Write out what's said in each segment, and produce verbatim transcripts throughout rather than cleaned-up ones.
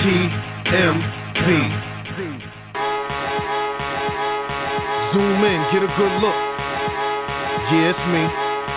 M P. Zoom in, get a good look. Yeah, it's me.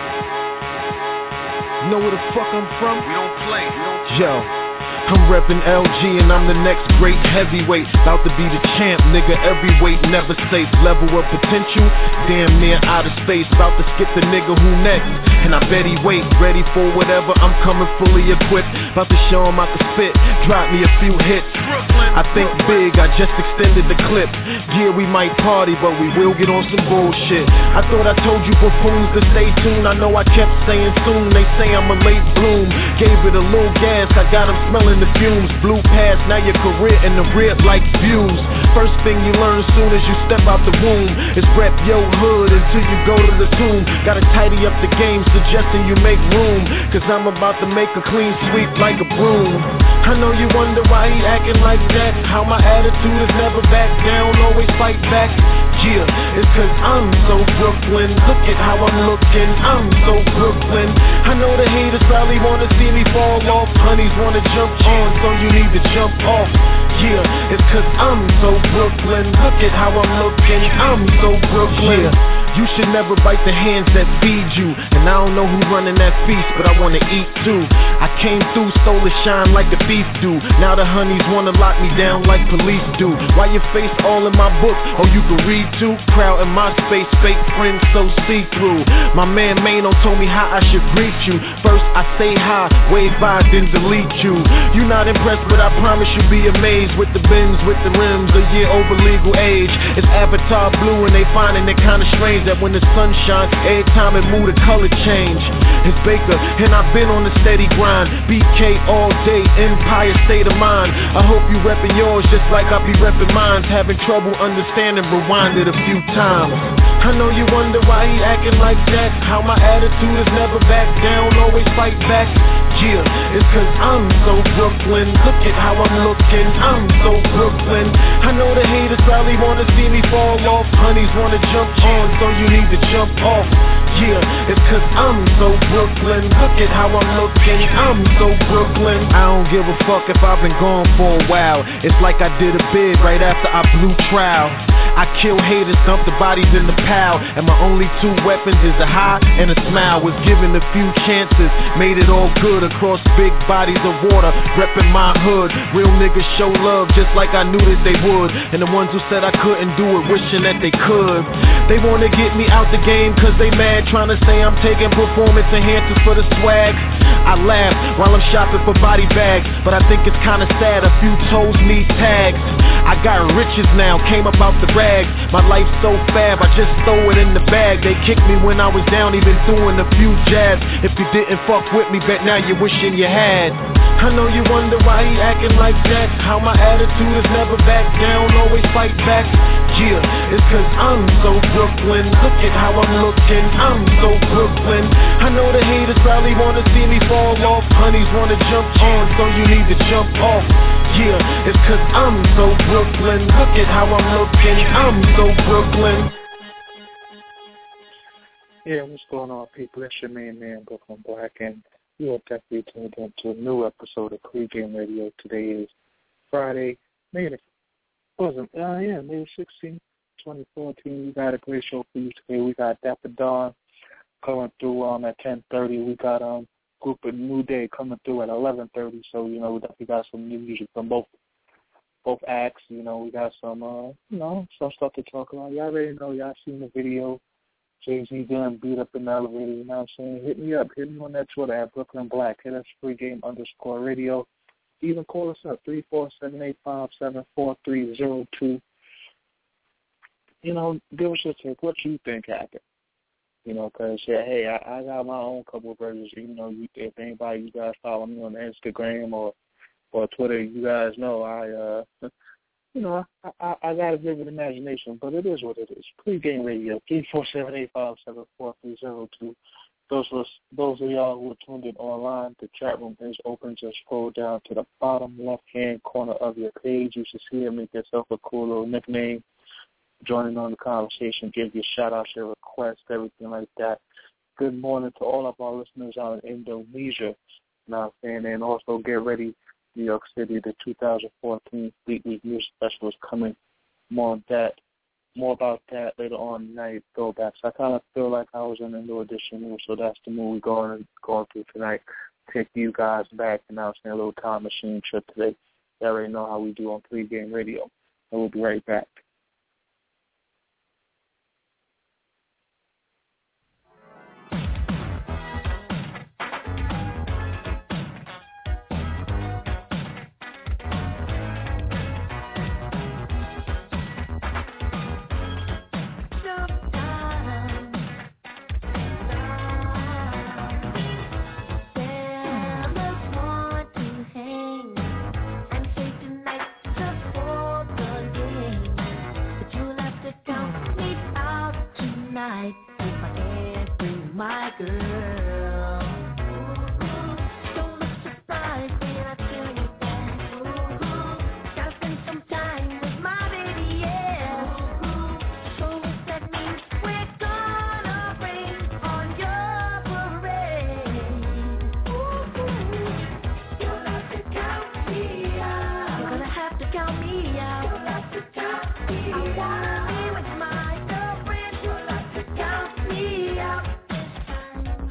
Know where the fuck I'm from? We don't play, we don't play. Yo, I'm reppin' L G and I'm the next great heavyweight. About to be the champ, nigga, every weight never safe. Level of potential, damn near outer space. About to skip the nigga who next, and I bet he wait. Ready for whatever, I'm coming fully equipped. About to show him I can spit, drop me a few hits. I think big, I just extended the clip. Yeah, we might party, but we will get on some bullshit. I thought I told you buffoons to stay tuned. I know I kept saying soon, they say I'm a late bloom. Gave it a little gas, I got them smelling the fumes. Blew past, now your career in the rib like views. First thing you learn soon as you step out the womb is rep your hood until you go to the tomb. Gotta tidy up the game, suggesting you make room, cause I'm about to make a clean sweep like a broom. I know you wonder why he acting like that. How my attitude is never back down, always fight back. Yeah, it's cause I'm so Brooklyn. Look at how I'm looking, I'm so Brooklyn. I know the haters probably wanna see me fall off. Honeys wanna jump on, so you need to jump off. Yeah, it's cause I'm so Brooklyn. Look at how I'm looking, I'm so Brooklyn. Yeah. You should never bite the hands that feed you. And I don't know who running that feast, but I wanna eat too. I came through, stole the shine like the thief do. Now the honeys wanna lock me down like police do. Why your face all in my book? Oh, you can read too? Crowd in my space, fake friends so see-through. My man Mano told me how I should greet you. First I say hi, wave by, then delete you. You not impressed, but I promise you'll be amazed. With the bins, with the rims, a year over legal age. It's Avatar blue and they finding it kinda strange that when the sun shines, every time it move the color change. It's Baker, and I've been on the steady grind. B K all day, Empire state of mind. I hope you reppin' yours just like I be reppin' mine. Having trouble understanding, rewind it a few times. I know you wonder why he acting like that. How my attitude is never back down, always fight back. Yeah, it's cause I'm so Brooklyn. Look at how I'm looking, I'm so Brooklyn. I know the haters probably wanna see me fall off. Honeys wanna jump on, so you need to jump off. Yeah, it's cause I'm so Brooklyn. Look at how I'm looking, I'm so Brooklyn. I don't give a fuck if I've been gone for a while. It's like I did a bid right after I blew trial. I kill haters, dump the bodies in the pile, and my only two weapons is a high and a smile. Was given a few chances, made it all good across big bodies of water, reppin' my hood. Real niggas show love just like I knew that they would, and the ones who said I couldn't do it, wishing that they could. They wanna get me out the game cause they mad, trying to say I'm taking performance enhancers for the swag. I laugh while I'm shopping for body bags, but I think it's kinda sad a few toes need tags. I got riches now, came up out the rags. My life's so fab, I just throw it in the bag. They kicked me when I was down, even doing a few jabs. If you didn't fuck with me, bet now you're wishing you had. I know you wonder why he acting like that. How my attitude is never back down, always fight back. Yeah, it's cause I'm so Brooklyn. Look at how I'm looking, I'm so Brooklyn. I know the haters probably wanna see me fall off. Honeys wanna jump on, so you need to jump off. Yeah, it's cause I'm so Brooklyn. Look at how I'm looking, I'm so Brooklyn. Yeah, what's going on, people? It's your main man, Brooklyn Black, and you are definitely tuned in to a new episode of Pregame Radio. Today is Friday, May the wasn't uh yeah, May sixteenth, twenty fourteen. We got a great show for you today. We got Dapper Dawn coming through um at ten thirty. We got um Group of New Day coming through at eleven thirty. So, you know, we definitely got some new music from both both acts. You know, we got some uh you know, some stuff to talk about. Y'all already know, y'all seen the video. Jay-Z getting beat up in the elevator, you know what I'm saying? Hit me up, hit me on that Twitter at Brooklyn Black. Hit us pregame underscore radio. Even call us up, three four seven eight five seven four three zero two. You know, give us your take. What you think happened? You know, because, yeah, hey, I, I got my own couple of versions. You know, you, if anybody, you guys follow me on Instagram or, or Twitter, you guys know I, uh, you know, I, I, I got a vivid imagination, but it is what it is. Pre-game radio, three four seven eight five seven four three zero two. Those of, those of y'all who are tuned in online, the chat room is open. Just scroll down to the bottom left-hand corner of your page. You should see it. Make yourself a cool little nickname. Joining on the conversation, give your shout-outs, your requests, everything like that. Good morning to all of our listeners out in Indonesia. Now, and then also get ready New York City. The two thousand fourteen Fleet Week Music Festival is coming. More on that, more about that later on tonight. Throwbacks. I kind of feel like I was in a new edition mood, so that's the mood we're going going through tonight. Take you guys back, and I was in a little time machine trip today. You already know how we do on Pregame Radio, and we'll be right back. My girl, don't look surprised when I tell you that. Gotta spend some time with my baby, yeah. So that means we're gonna rain on your parade. You'll have to count me out. You're gonna have to count me out. You'll have to count me out. I wanna be with my girlfriend. You'll have to count me out.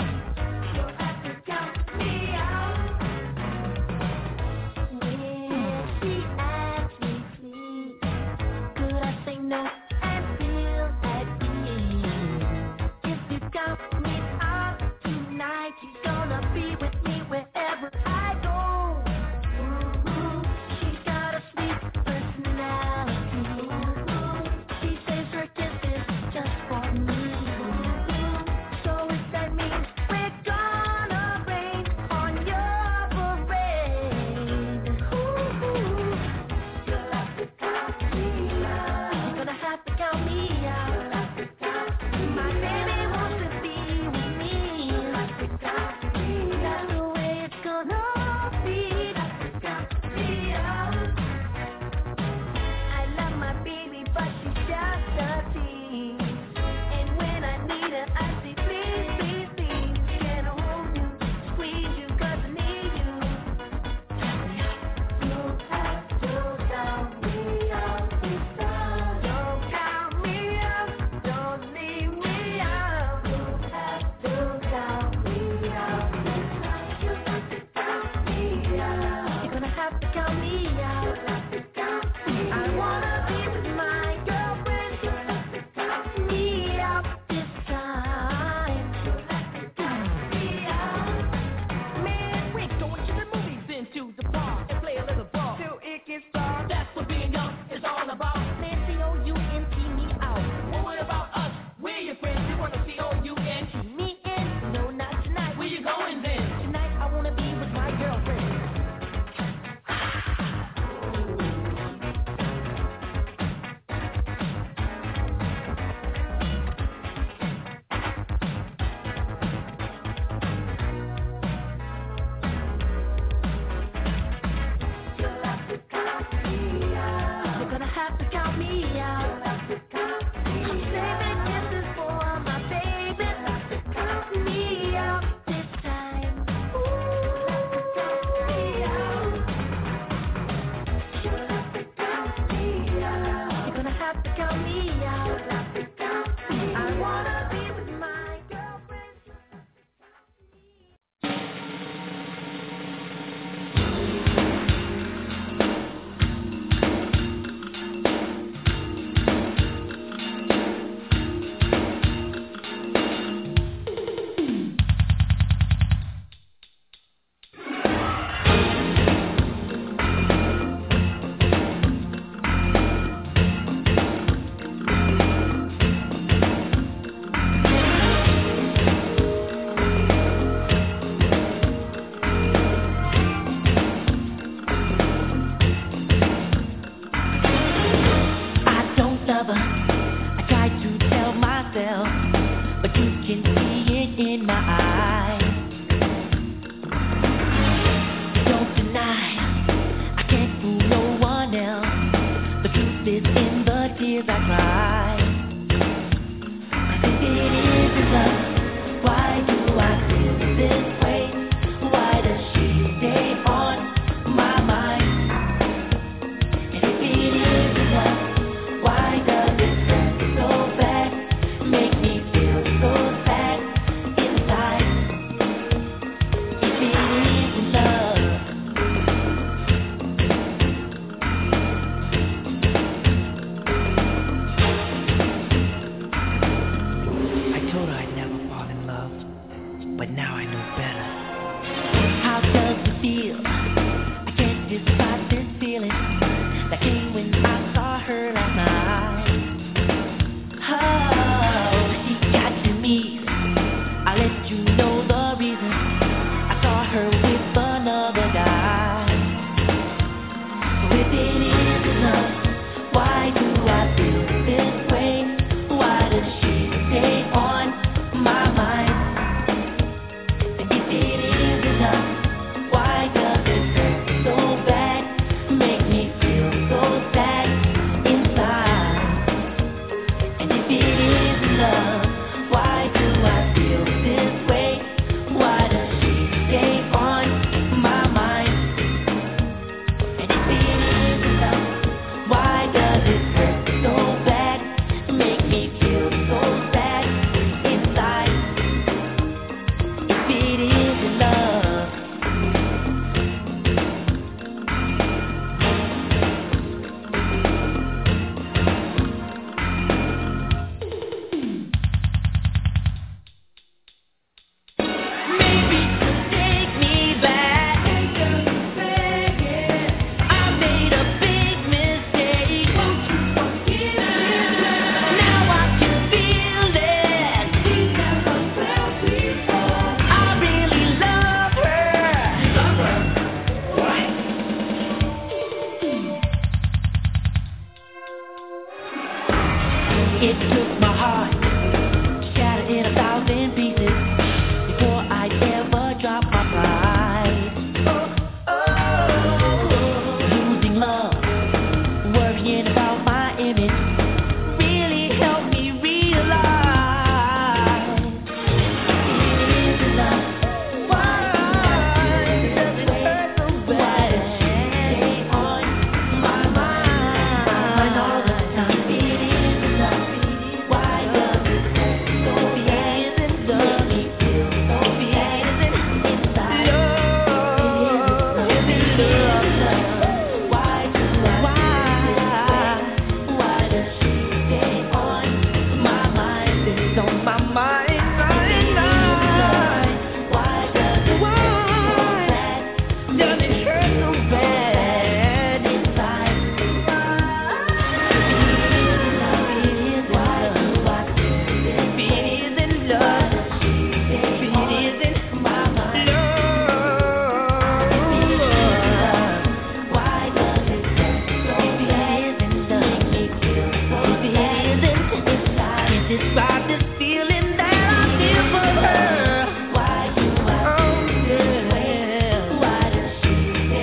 Why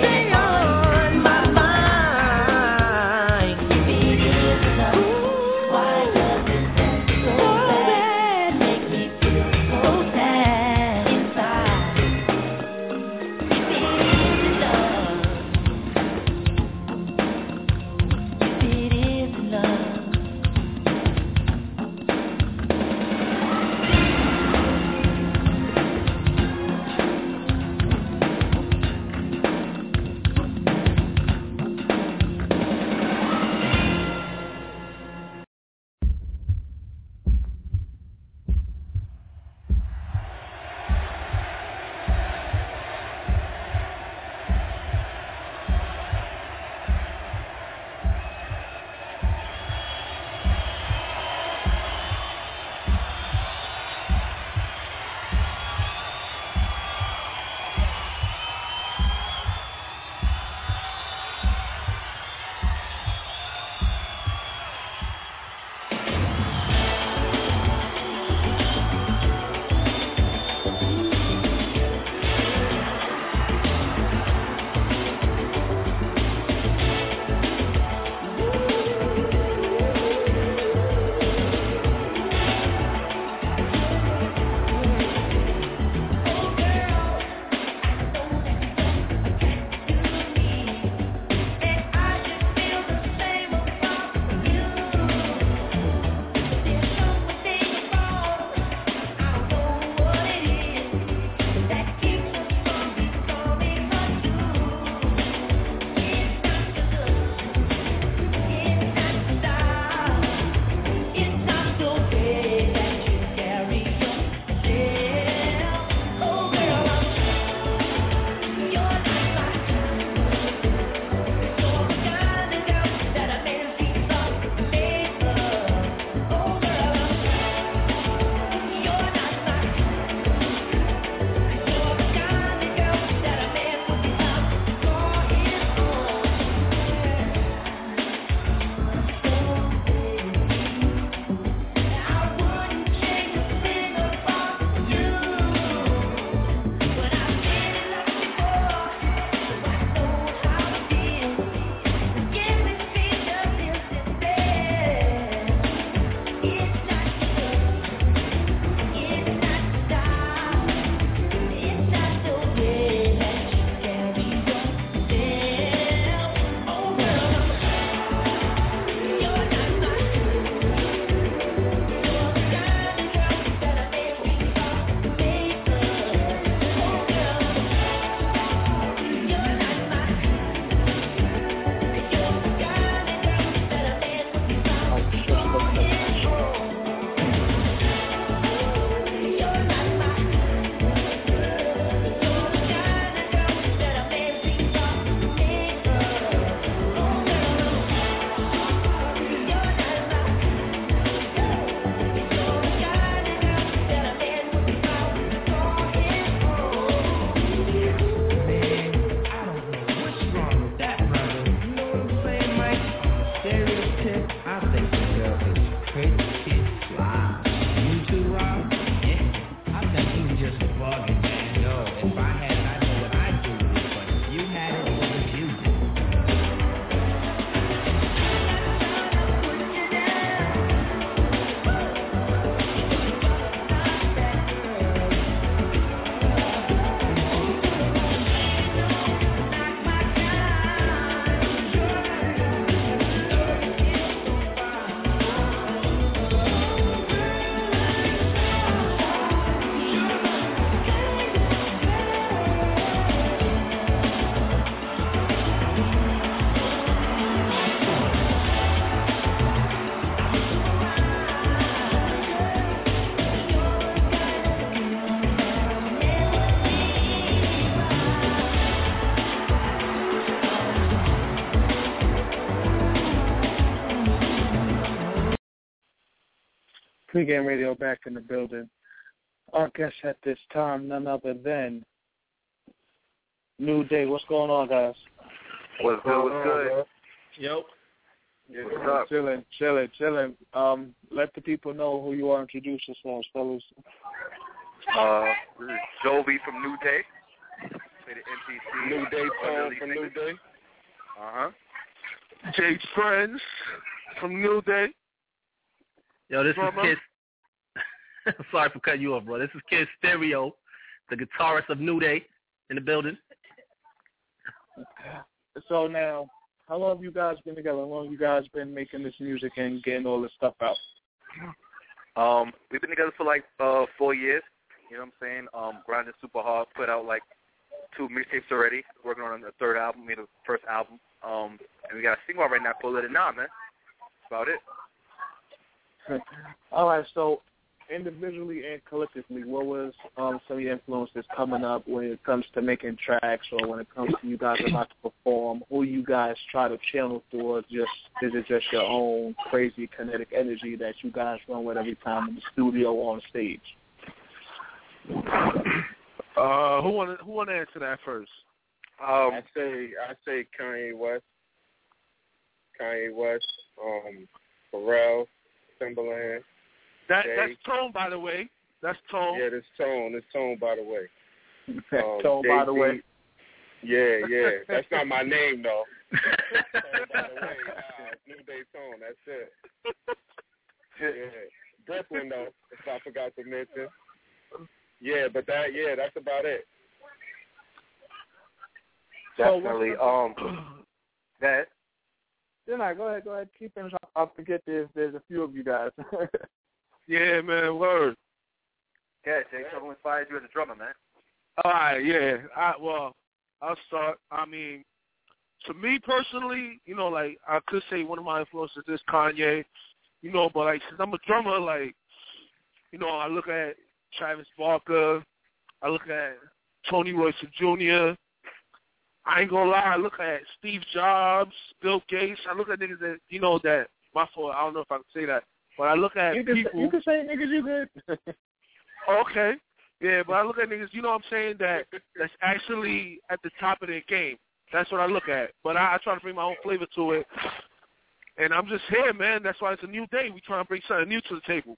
Pre-game radio back in the building. Our guest at this time, none other than New Day. What's going on, guys? What's good? What's good? Yep. Yeah, what's up? Chilling, chilling, chilling. Um, let the people know who you are. Introduce yourselves, fellas. Uh, this is Jovi from New Day. Say the N P C. New Day Tone from New Day. Uh huh. Jay Friends from New Day. Yo, this Mama. is Kid. Sorry for cutting you off, bro. This is Kid Stereo, the guitarist of New Day, in the building. So now, how long have you guys been together? How long have you guys been making this music and getting all this stuff out? Um, we've been together for like uh four years. You know what I'm saying? Um, grinding super hard. Put out like two mixtapes already. Working on the third album. Made the first album. Um, and we got a single right now called Let It Now, man. That's about it. All right, so individually and collectively, what was um, some of your influences coming up when it comes to making tracks, or when it comes to you guys about to perform? Who you guys try to channel through, or just is it just your own crazy kinetic energy that you guys run with every time in the studio or on stage? Uh, who want to who want to answer that first? Um, I say I say Kanye West. Kanye West, um, Pharrell, Timberland. That Jay. that's Tone, by the way. That's Tone. Yeah, this Tone. This Tone, by the way. Um, Tone, by the Jay-Z. way. Yeah, yeah. That's not my name, though. Tone, by the way. Nah, New Day Tone. That's it. Yeah. Brooklyn, though, if I forgot to mention. Yeah, but that, yeah, that's about it. Definitely. Um, that. Then I go ahead, go ahead, keep things. I'll forget there's there's a few of you guys. Yeah, man. Word. Yeah, Jay, tell me what inspired you as a drummer, man. All right. Yeah. I, well, I'll start. I mean, to me personally, you know, like I could say one of my influences is Kanye. You know, but like since I'm a drummer, like, you know, I look at Travis Barker. I look at Tony Royce Junior I ain't gonna lie, I look at Steve Jobs, Bill Gates. I look at niggas that, you know, that, my fault, I don't know if I can say that, but I look at you can, people. You can say niggas, you good. Okay. Yeah, but I look at niggas, you know what I'm saying, that that's actually at the top of their game. That's what I look at. But I, I try to bring my own flavor to it. And I'm just here, man. That's why it's a new day. We trying to bring something new to the table.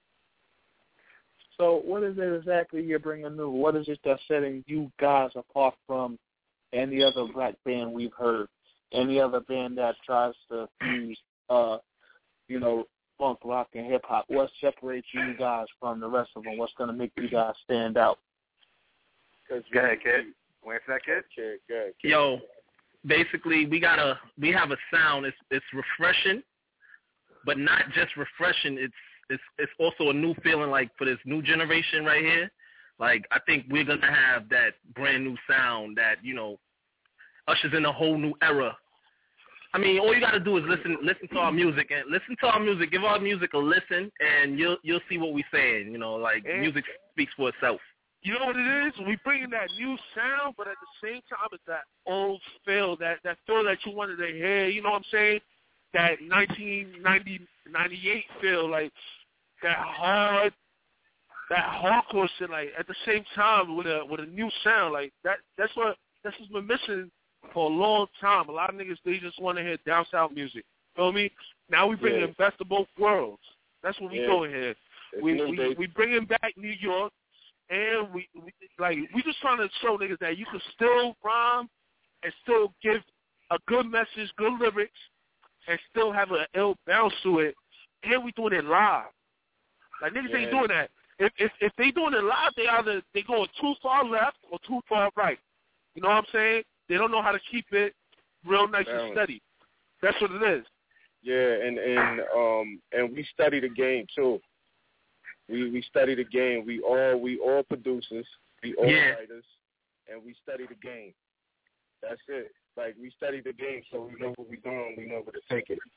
So what is it exactly you're bringing new? What is it that's setting you guys apart from any other black band we've heard, any other band that tries to fuse, uh, you know, funk, rock, and hip-hop? What separates you guys from the rest of them? What's going to make you guys stand out? Go ahead, kid. Wait for that, kid. Kid, good, kid. Yo, basically, we got a we have a sound. It's it's refreshing, but not just refreshing. It's it's it's also a new feeling, like for this new generation right here. Like, I think we're going to have that brand new sound that, you know, ushers in a whole new era. I mean, all you got to do is listen listen to our music. and Listen to our music. Give our music a listen, and you'll you'll see what we're saying. You know, like, And music speaks for itself. You know what it is? We bringing that new sound, but at the same time, it's that old feel, that, that feel that you wanted to hear. You know what I'm saying? That nineteen ninety, ninety-eight feel, like that hard, that hardcore shit, like at the same time with a with a new sound, like that. That's what that's what's been missing for a long time. A lot of niggas, they just want to hear down south music. Feel me? Now we bringing Yeah. the best of both worlds. That's what we Yeah. doing here. It's We New we Day. we bringing back New York, and we, we like we just trying to show niggas that you can still rhyme and still give a good message, good lyrics, and still have an ill bounce to it. And we doing it live. Like niggas ain't Yeah. doing that. If if if they doing it live, they either they going too far left or too far right. You know what I'm saying? They don't know how to keep it real nice and Balance. steady. That's what it is. Yeah, and and um and we study the game too. We we study the game. We all we all producers. We all Yeah. writers, and we study the game. That's it. Like we study the game, so we know what we're doing. We know where to take it.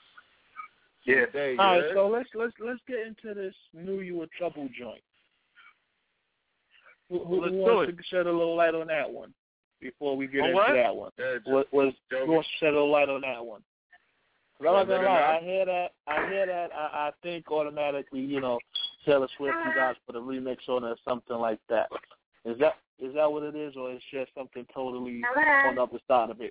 Yeah. Today, you All right, heard? so let's let's let's get into this Knew You Were Trouble joint. Who, who, Let's who do wants it. to shed a little light on that one before we get On into what? that one? Yeah, just- What was Joey. who wants to shed a little light on that one? 'Cause I'm not Let gonna it lie, know. I hear that, I hear that, I, I think automatically, you know, Taylor Swift, you guys put a remix on it or something like that. Is that is that what it is, or is it just something totally on the other side of it?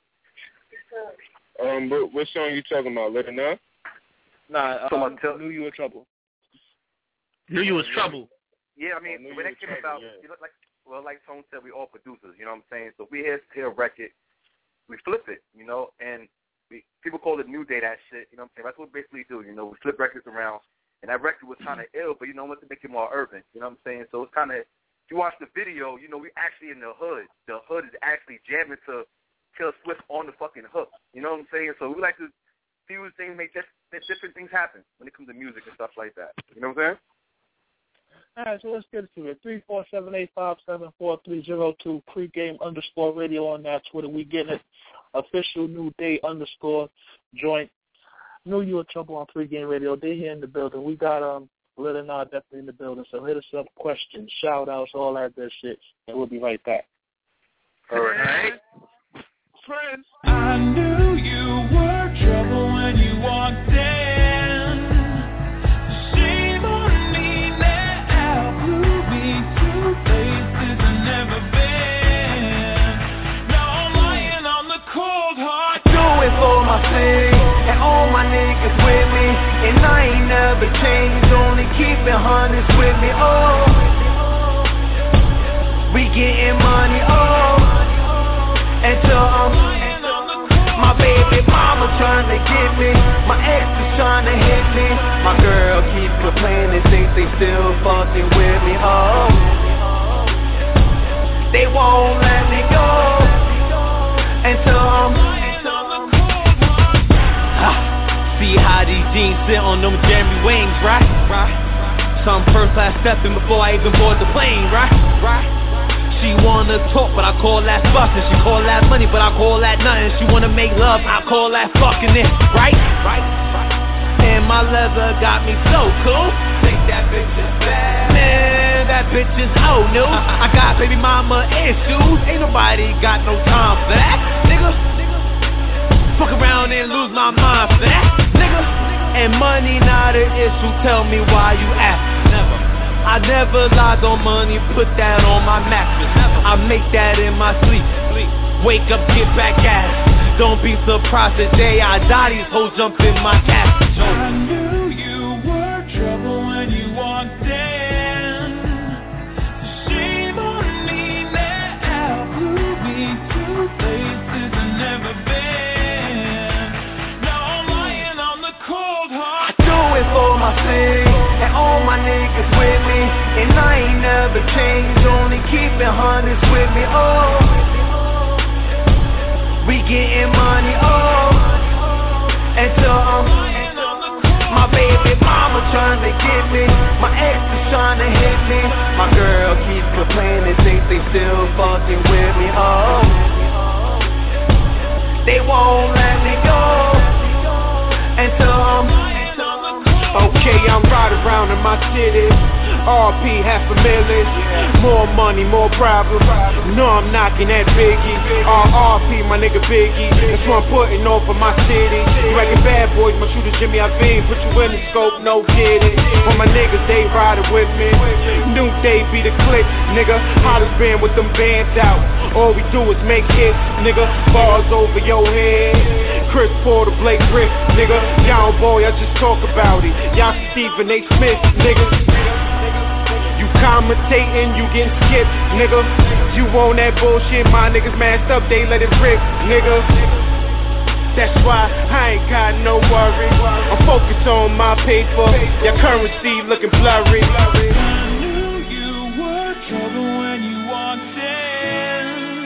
Um, what, what song you talking about? Let It Know? Nah, So um, tell- Knew You Was Trouble. Knew You Was Trouble. Yeah, I mean, Oh, when New it came York about, Trouble, yeah. you know, like, well, like Tone said, we all producers, you know what I'm saying? So we hear, hear a record, we flip it, you know, and we, people call it New Day, that shit, you know what I'm saying? That's what we basically do, you know, we flip records around, and that record was kind of ill, but you know what, to make it more urban, you know what I'm saying? So it's kind of, if you watch the video, you know, we actually in the hood. The hood is actually jamming to Taylor Swift on the fucking hook, you know what I'm saying? So we like to fuse things, make just, different things happen when it comes to music and stuff like that, you know what I'm saying? All right, so let's get to it. three four seven eight five seven four three zero two, pregame underscore radio on that Twitter. We getting it. Official New Day underscore joint. Knew You Were Trouble on pregame radio. They here in the building. We got um Let It Know definitely in the building. So hit us up, questions, shout outs, all that good shit, and we'll be right back. All right. Friends. I knew you were trouble when you walked in. Shame on me now, blew me to places I've never been. Now I'm lying on the cold hard. Do it for my city, and all my niggas with me, and I ain't never changed, only keeping hundreds with me. Oh, we getting money. Oh, until I'm. My baby mama tryna get me, my ex is tryna hit me. My girl keep complaining, think they still fucking with me. Oh, they won't let me go until I'm. Ah, see how these jeans sit on them Jeremy Wings, right? Right. Some first class stepping before I even board the plane, right? Right. She wanna talk, but I call that fucking. She call that money, but I call that nothing. She wanna make love, I call that fucking it. Right? Right? And my leather got me so cool. Think that bitch is bad. Man, that bitch is oh no. I got baby mama issues. Ain't nobody got no time for that, nigga. Fuck around and lose my mind for that, nigga. And money not an issue. Tell me why you ask. Never. I never lied on money, put that on my mattress. I make that in my sleep. Wake up, get back at it. Don't be surprised the day I die, these hoes jump in my casket. I knew you were trouble when you walked in. Shame on me now, blew me to places I've never been. Now I'm lying on the cold hard. I do it for my city, and all my niggas with me, and I ain't never changed, only keeping hundreds with me. Oh, we getting money. Oh, until I'm. My baby mama tryna get me, my ex is tryna hit me. My girl keep complaining, think they still fucking with me. Oh, they won't let me go until I'm. Okay, I'm riding around in my city. R P half a million. More money, more problems. No, I'm knocking that Biggie. R R P, my nigga Biggie. That's what I'm putting on for my city. You acting bad boys, my shooter Jimmy Iovine. Put you in the scope, no get it. For my niggas, they riding with me. New Day be the click, nigga. Hollis band with them bands out. All we do is make hits, nigga. Bars over your head. Chris Paul, the Blake Rick, nigga. Young boy, I just talk about it. Y'all Stephen A. Smith, nigga. You commentating, you getting skipped, nigga. You on that bullshit, my niggas masked up, they let it rip, nigga. That's why I ain't got no worry. I'm focused on my paper. Your currency looking blurry. I knew you were trouble when you walked in.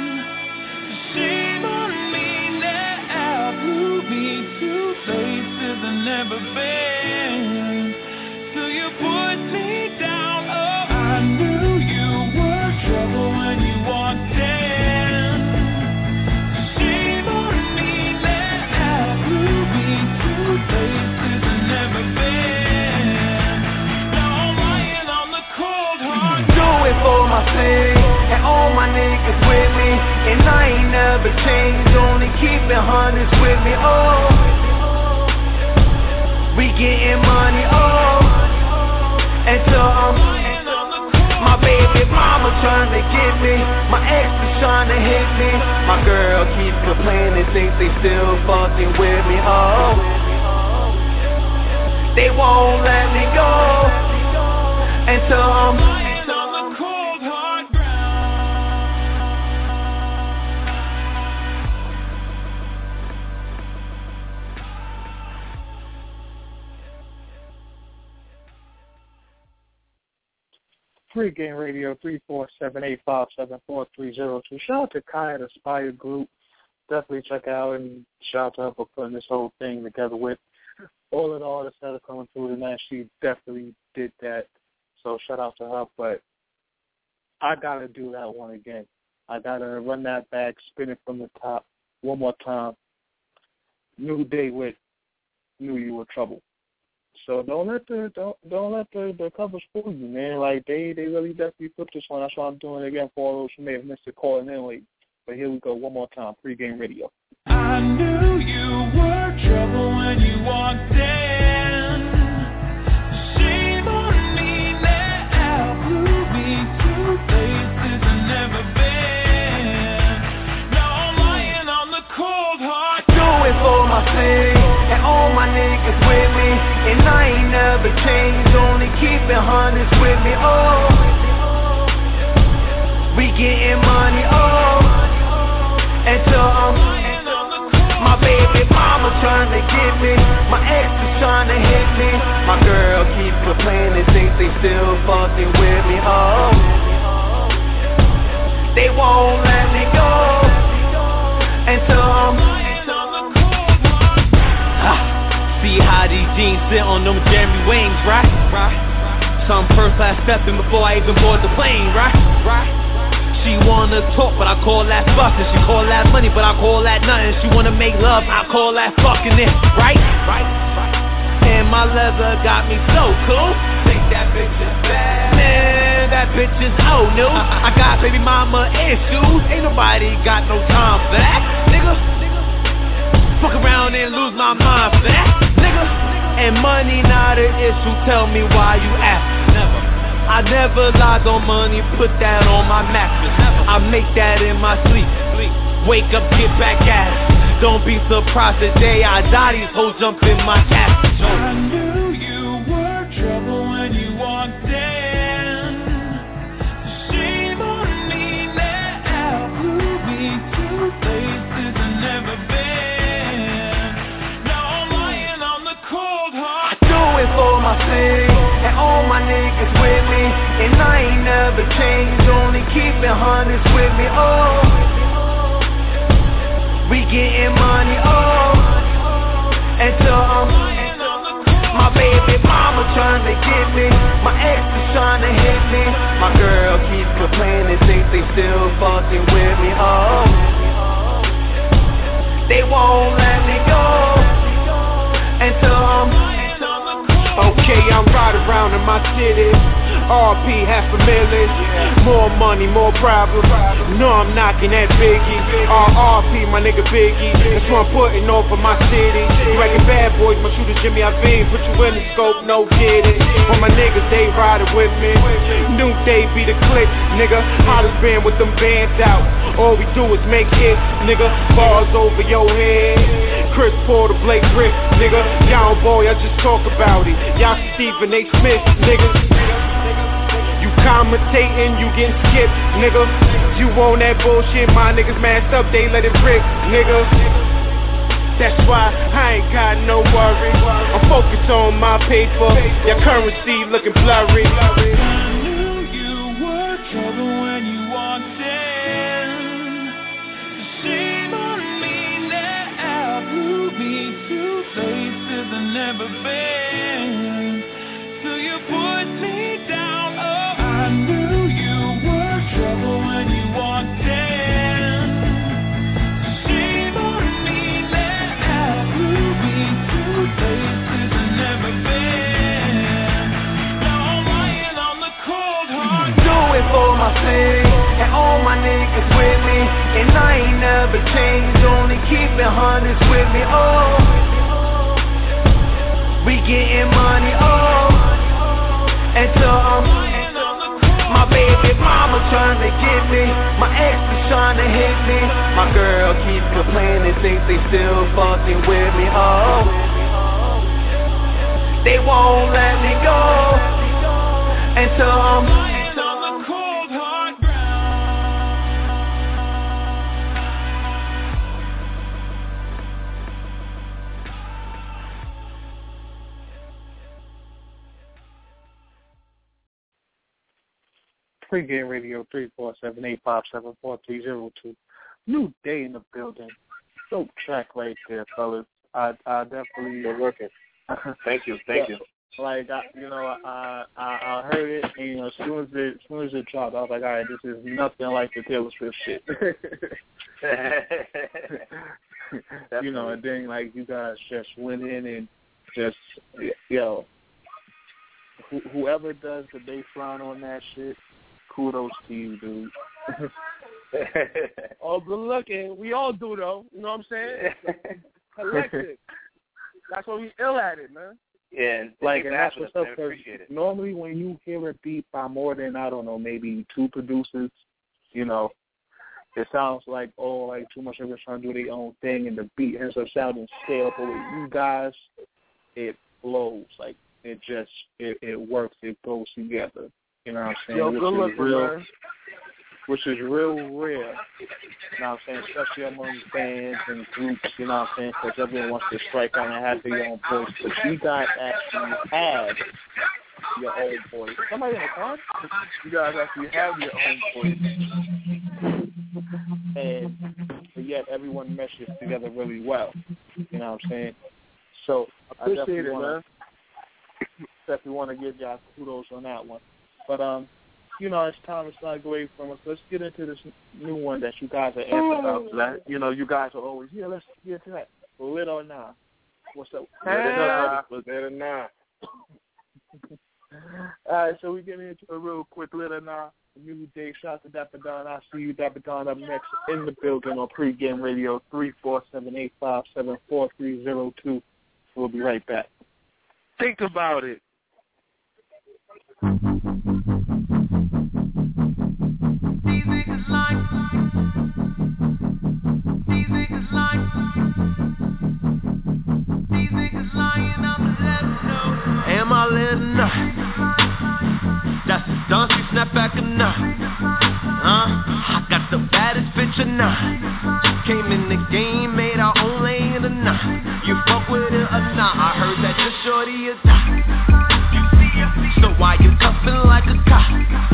Shame on me now, blew me to places I've never been. So you put me down. Oh, I knew you were trouble when you walked in. Shame on me now, blew me to places I've never been. Now I'm lying on the cold hard. Do it for my city, and all my niggas with me, and I ain't never changed, only keeping hundreds with me. Oh, we getting money. Oh, until I'm my baby mama trying to get me, my ex is trying to hit me. My girl keeps complaining, thinks they still fucking with me. Oh, they won't let me go until I'm Pre-game radio three four seven eight five seven four three zero two. Shout out to Kai at Aspire Group. Definitely check out and shout out to her for putting this whole thing together with all of the artists that are coming through tonight. She definitely did that. So shout out to her. But I gotta do that one again. I gotta run that back, spin it from the top one more time. New Day with Knew You Were Trouble. So don't let the don't don't let the, the covers fool you, man. Like they, they really definitely put this one. That's why I'm doing it again for all those who may have missed it calling in late. But here we go, one more time, Pre-game radio. I knew you were trouble when you walked in. Shame on me now, blew me to places I've never been. Now I'm lying on the cold hard. Do it for my city and all my niggas with me. And I ain't never changed, only keeping hundreds with me, oh. We getting money, oh. Until I'm my baby mama trying to get me, my ex is trying to hit me. My girl keeps complaining, thinks they still fucking with me, oh. They won't let me go until I'm see how these jeans sit on them Jeremy Wings, right? Right. Some first class stepping before I even board the plane, right? Right. She wanna talk, but I call that fucking. She call that money, but I call that nothing. She wanna make love, I call that fucking it, right? Right. And my leather got me so cool. Think that bitch is bad. Man, that bitch is old news. I got baby mama issues. Ain't nobody got no time for that, nigga. Fuck around and lose my mind for that, nigga. And money not an issue, tell me why you ask. Never. I never lied on money, put that on my mattress. I make that in my sleep. Wake up, get back at it. Don't be surprised the day I die, these hoes jump in my casket. I knew you were trouble when you walked in. Shame on me now, blew me to places I've never been. For my city and all my niggas with me, and I ain't never changed, only keeping hundreds with me, oh. We getting money, oh. Until I'm my baby mama trying to get me, my ex is trying to hit me. My girl keeps complaining, thinks they still fucking with me, oh. They won't let me go until I'm okay, I'm riding around in my city. R P half a million. More money, more problems. No, I'm knocking that Biggie. R P, my nigga Biggie. That's what I'm putting on for my city. Wrecking bad boys, my shooter Jimmy Iovine. Put you in the scope, no get it. All my niggas, they riding with me. New Day be the click, nigga. Hottest band with them bands out. All we do is make hits, nigga. Bars over your head. Chris Porter, Blake Griff, nigga. Young boy, I just talk about it. Y'all Stephen A. Smith, nigga. You commentating, you getting skipped, nigga. You on that bullshit, my niggas masked up, they let it rip, nigga. That's why I ain't got no worry. I'm focused on my paper. Your currency looking blurry. I knew you were trouble when you walked in. Shame on me now, blew me to places I've never been. So you put me down, oh. I knew you were trouble when you walked in. Shame on me now, blew me to places I've never been. Now I'm lying on the cold hard. Do it for my city and all my niggas with me, and I ain't never changed, only keeping hundreds with me, oh. We getting money, oh. Until mama trying to get me, my ex is trying to hit me. My girl keeps complaining, thinks they still fucking with me. Oh, they won't let me go until I'm Pregame Radio three four seven, eight five seven, four three zero two. New day in the building. Dope track right there, fellas. I I definitely Good working. Thank you, thank yeah, you. Like I, you know, I, I I heard it, and you know, as soon as it as soon as it dropped, I was like, all right, this is nothing like the Taylor Swift shit. You know, and then like you guys just went in and just yo, wh- whoever does the bass line on that shit, kudos to you, dude. Oh, good looking. We all do, though. You know what I'm saying? Collective. That's why we ill at it, man. Yeah, and like, and that's what's up, I because appreciate it. normally when you hear a beat by more than, I don't know, maybe two producers, you know, it sounds like, oh, like too much of them trying to do their own thing, and the beat ends up sounding stale. But with you guys, it flows. Like, it just, it, it works. It goes together. You know what I'm saying? Yo, which good is looking, real, man. Which is real rare. You know what I'm saying? Especially among bands and groups, you know what I'm saying? Because everyone wants to strike out and have their own voice. But you guys actually have your own voice. Somebody in the car? You guys actually have your own voice. And but yet everyone meshes together really well. You know what I'm saying? So I Appreciate definitely it, wanna, man. definitely want to give y'all kudos on that one. But um, you know, it's time to start away from us. Let's get into this new one that you guys are asking about. Like, you know, you guys are always, yeah, let's get into that. Lit or not? What's up? Lit or not? Lit or not? All right, so we get into a real quick lit or not. New day, shout out to Dapper Don. I see you, Dapper Don, up next in the building on Pregame Radio three four seven, eight five seven, four three zero two. We'll be right back. Think about it. These niggas lying. These niggas lying. These niggas lying. I'ma let them know. Am I letting up? That's the dance, you snap back or not? Huh? I got the baddest bitch or not? Came in the game, made our own lane or not? You fuck with it or not? I heard that you're shorty or not? So why you cuffin' like a cop?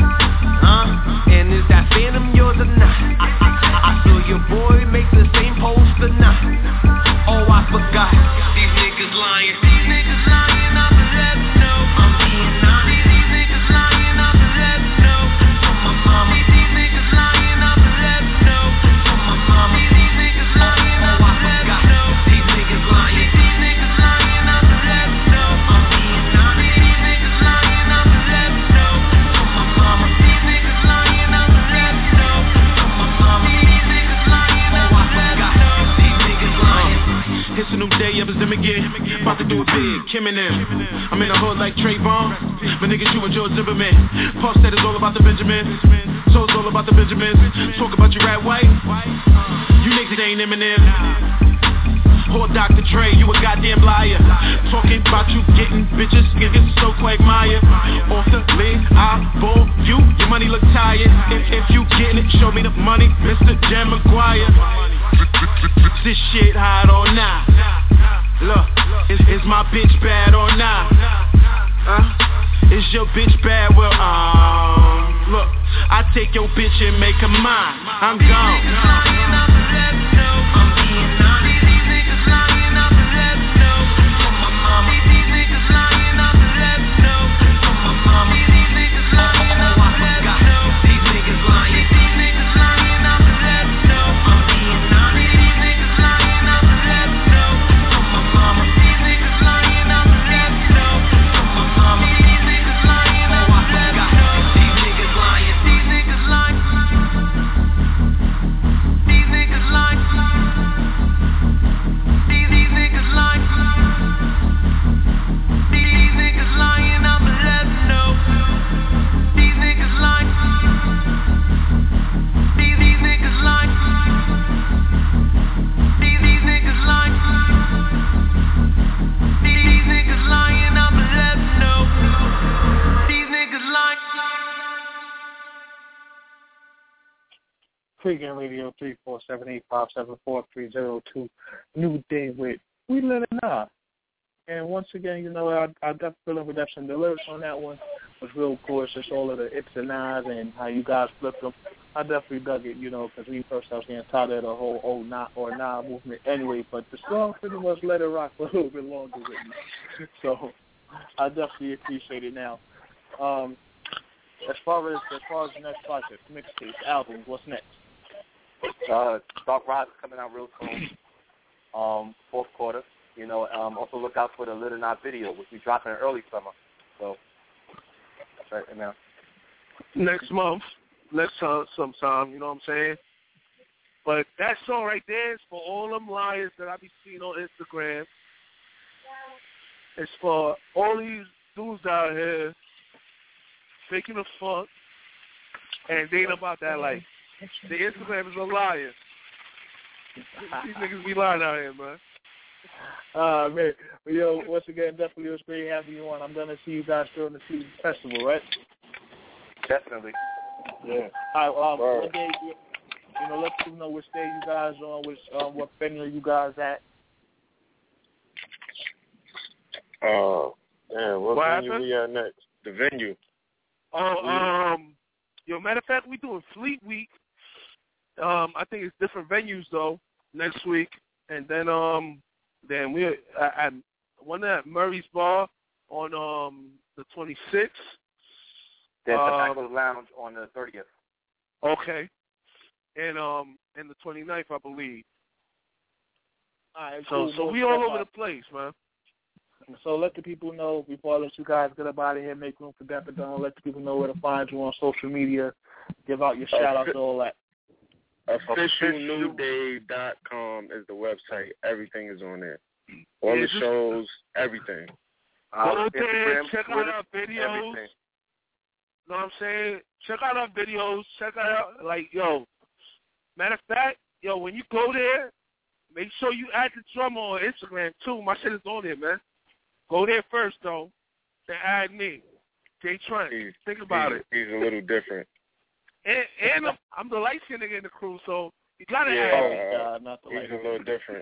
Huh? And is that phantom yours or not? I, I, I saw your boy make the same post or not? Oh, I forgot. These niggas lying. These niggas lying. I'ma let them know. I'm being honest. These niggas lying. I'ma let them know. From my mama. These niggas lying. I'ma let them know. From my mama. These niggas lying. I'ma let them know. These niggas lying. These niggas lying. I'ma let them know. I'm being honest. These niggas lying. I'ma let them know. From my mama. These niggas lying. I'ma let them know. From my mama. These niggas lying. I'ma let them know. These niggas lying. It's a new day, epidemic again. About to do it big, Kim and them. I'm in the hood like Trayvon, but niggas you and George Zimmerman. Puff said it's all about the Benjamins, so it's all about the Benjamins. Talk about you rat white, you niggas ain't Eminem. Or Doctor Dre, you a goddamn liar. Talking about you getting bitches, niggas so quagmire. Off the lid, I bore you, your money look tired. If, if you getting it, show me the money, Mister Jan McGuire. This shit hot or not? Look, is, is my bitch bad or not? Uh, is your bitch bad? Well, um, look, I take your bitch and make her mine. I'm gone. These Pregame Radio three four seven eight five seven four three zero two. New Day with We Let It Know. And once again, you know, I, I definitely feel redemption. The lyrics on that one was real cool. It's just all of the it's and nahs and how you guys flipped them. I definitely dug it, you know, because we first I was getting tired of the whole oh nah or nah movement anyway. But the song pretty much let it rock for a little bit longer with me. So I definitely appreciate it now. Um, as far as as far as the next project, mixtape, album, what's next? Uh, Dark Rise is coming out real soon. Um, fourth quarter. You know, um, also look out for the Little Knot video, which we dropping in early summer. So that's right now. Next month, next time, sometime. You know what I'm saying? But that song right there is for all them liars that I be seeing on Instagram. It's for all these dudes out here faking the funk, and they ain't about that life. The Instagram is a liar. These niggas be lying out here, man. Uh, man, yo, once again, definitely it was great having you on. I'm going to see you guys during the season festival, right? Definitely. Yeah. All right, um, right. What day, you, you know, let people know which day you guys on, which, um, what venue you guys at. Oh, damn, what, what venue happened? we at next? The venue. Oh, um, yo, matter of fact, we doing Fleet Week. Um, I think it's different venues, though, next week. And then, um, then we're at one at Murray's Bar on um the twenty-sixth. Then um, Tobacco Lounge on the thirtieth. Okay. And um and the twenty-ninth, I believe. All right, so cool. so we all over the place, man. So let the people know, before I let you guys get up out of here, make room for Dapper Don, let the people know where to find you on social media, give out your shout-outs, all that. official new day dot com is the website. Everything is on there. All yeah, the shows, everything. Go Uh, there, Instagram, check Twitter, out our videos. everything. You know what I'm saying? Check out our videos. Check out, like, yo, matter of fact, yo, when you go there, make sure you add the drummer on Instagram, too. My shit is on there, man. Go there first, though, then add me. Jay Trent. He's, Think about he's, it. He's a little different. And, and I'm, I'm the light-skinned nigga in the crew, so you got to yeah, add me. God, not the he's light a little different.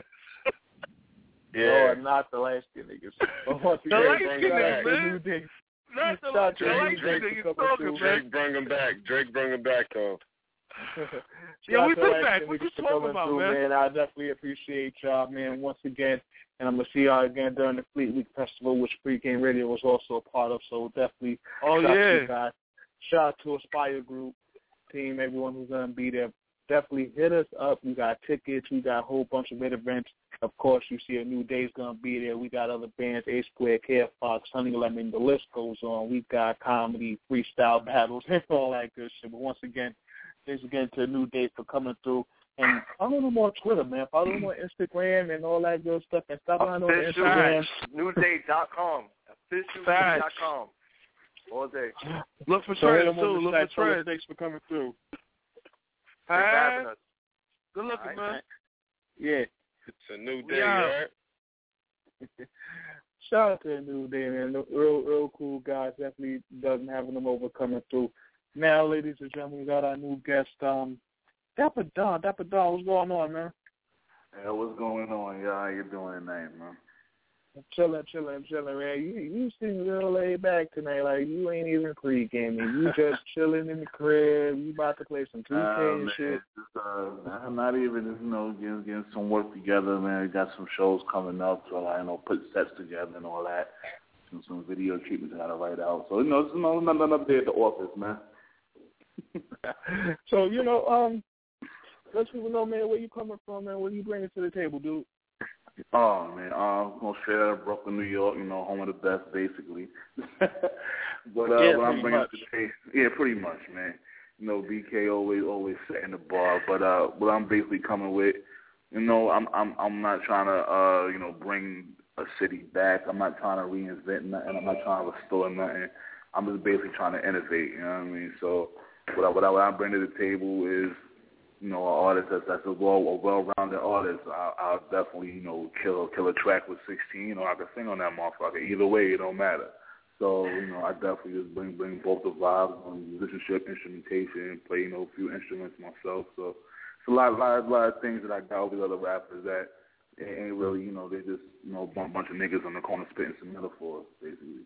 Yeah, no, not the light-skinned niggas. The light-skinned niggas, man. New Not the, Shout the Drake, light-skinned Drake niggas talking, man. Drake bring him back. Drake bring him back, though. Yeah, we Shout been out to back. light-skinned What you niggas for talking coming about, through, man? man? I definitely appreciate y'all, man, once again. And I'm going to see y'all again during the Fleet Week Festival, which Pregame Radio was also a part of. So definitely Oh, shout out yeah. to you guys. Shout out to Aspire Group, team, everyone who's going to be there. Definitely hit us up. We got tickets. We got a whole bunch of events. Of course, you see a New Day's going to be there. We got other bands, A Square, K F Fox, Honey Lemon. The list goes on. We got comedy, freestyle battles, and all that good shit. But once again, thanks again to New Day for coming through. And follow them on Twitter, man. Follow them on Instagram and all that good stuff. And stop on Instagram. new day dot com. official new day dot com. All day. Look for So trends, too. Look for trends. Thanks for coming through. Thanks for having us. Good looking, right, man. man. Yeah. It's a new day, Yeah. right? Shout out to the New Day, man. Real, real cool guys. Definitely doesn't having them over coming through. Now, ladies and gentlemen, we got our new guest, um, Dapper Don. Dapper Don, what's going on, man? Yeah, what's going on? Yeah, how you doing tonight, man? Chilling, chilling, chilling, man. You you seem real laid back tonight. Like, you ain't even pre-gaming. You just chilling in the crib. You about to play some two K uh, and man, shit. Just, uh, not even, you know, getting, getting some work together, man. We got some shows coming up, so, like, you know, put sets together and all that. Some, some video treatments I got to write out. So, you know, it's, you know, nothing up there at the office, man. So, you know, um, let people know, man, where you coming from, man. What are you bringing to the table, dude? Oh, man, uh, I'm going to straight out of Brooklyn, New York, you know, home of the best, basically. but uh, yeah, what I'm bringing much. to the table, yeah, pretty much, man. You know, B K always, always setting the bar. But uh, what I'm basically coming with, you know, I'm, I'm, I'm not trying to, uh, you know, bring a city back. I'm not trying to reinvent nothing. I'm not trying to restore nothing. I'm just basically trying to innovate. You know what I mean? So what I, what I, what I bring to the table is, you know, an artist that's, that's a well a well-rounded artist. I, I'll definitely, you know, kill kill a track with sixteen, or I can sing on that motherfucker. Either way, it don't matter. So, you know, I definitely just bring bring both the vibes on musicianship, instrumentation, play, you know, a few instruments myself. So a lot, lot, lot of things that I got over the other rappers that ain't really, you know, they just, you know, a bunch of niggas on the corner spitting some metaphors, basically.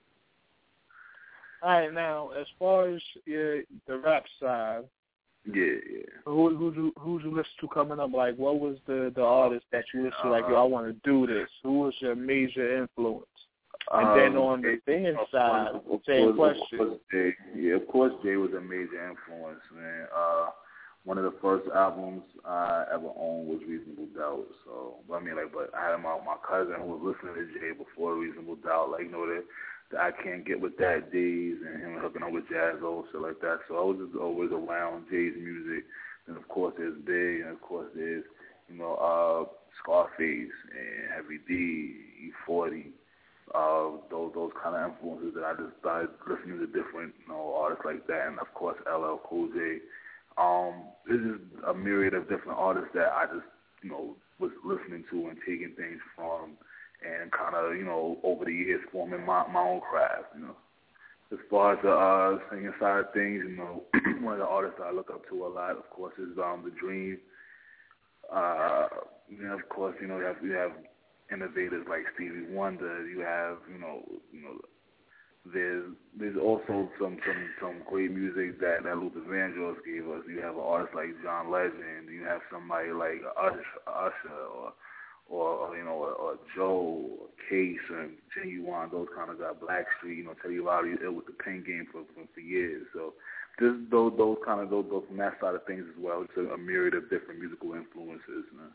All right, now as far as uh, the rap side, yeah, yeah. Who who you who you listen to coming up? Like, what was the the artist that you listen to? Like, yo, I want to do this. Who was your major influence? And um, then on the fan side, of same course, question. Of course, Jay. Yeah, of course, Jay was a major influence, man. Uh, one of the first albums I ever owned was Reasonable Doubt. So, I mean, like, but I had my my cousin who was listening to Jay before Reasonable Doubt. Like, you know, that the I Can't Get With That days and him hooking up with Jaz-O, shit like that. So I was just always around Jay's music. And of course, there's Big, and of course, there's you know uh, Scarface and Heavy D, E forty. Uh, those those kind of influences that I just started listening to different you know artists like that, and of course L L Cool J. Um, there's just a myriad of different artists that I just you know was listening to and taking things from, and kind of you know over the years forming my my own craft. You know, as far as the uh, singing side of things, you know, one of the artists I look up to a lot, of course, is um The Dream. Uh, you know, of course, you know you have you have innovators like Stevie Wonder. You have, you know, you know, there's there's also some some, some great music that, that Luther Vandross gave us. You have an artist like John Legend. You have somebody like Usher, Usher or, or, or you know, or, or Joe, or Case, and Genuine. Those kind of guys. Blackstreet, you know, Teddy Riley it with the pen game for, for for years. So just those those kind of those, those from that side of things as well. It's a, a myriad of different musical influences, man.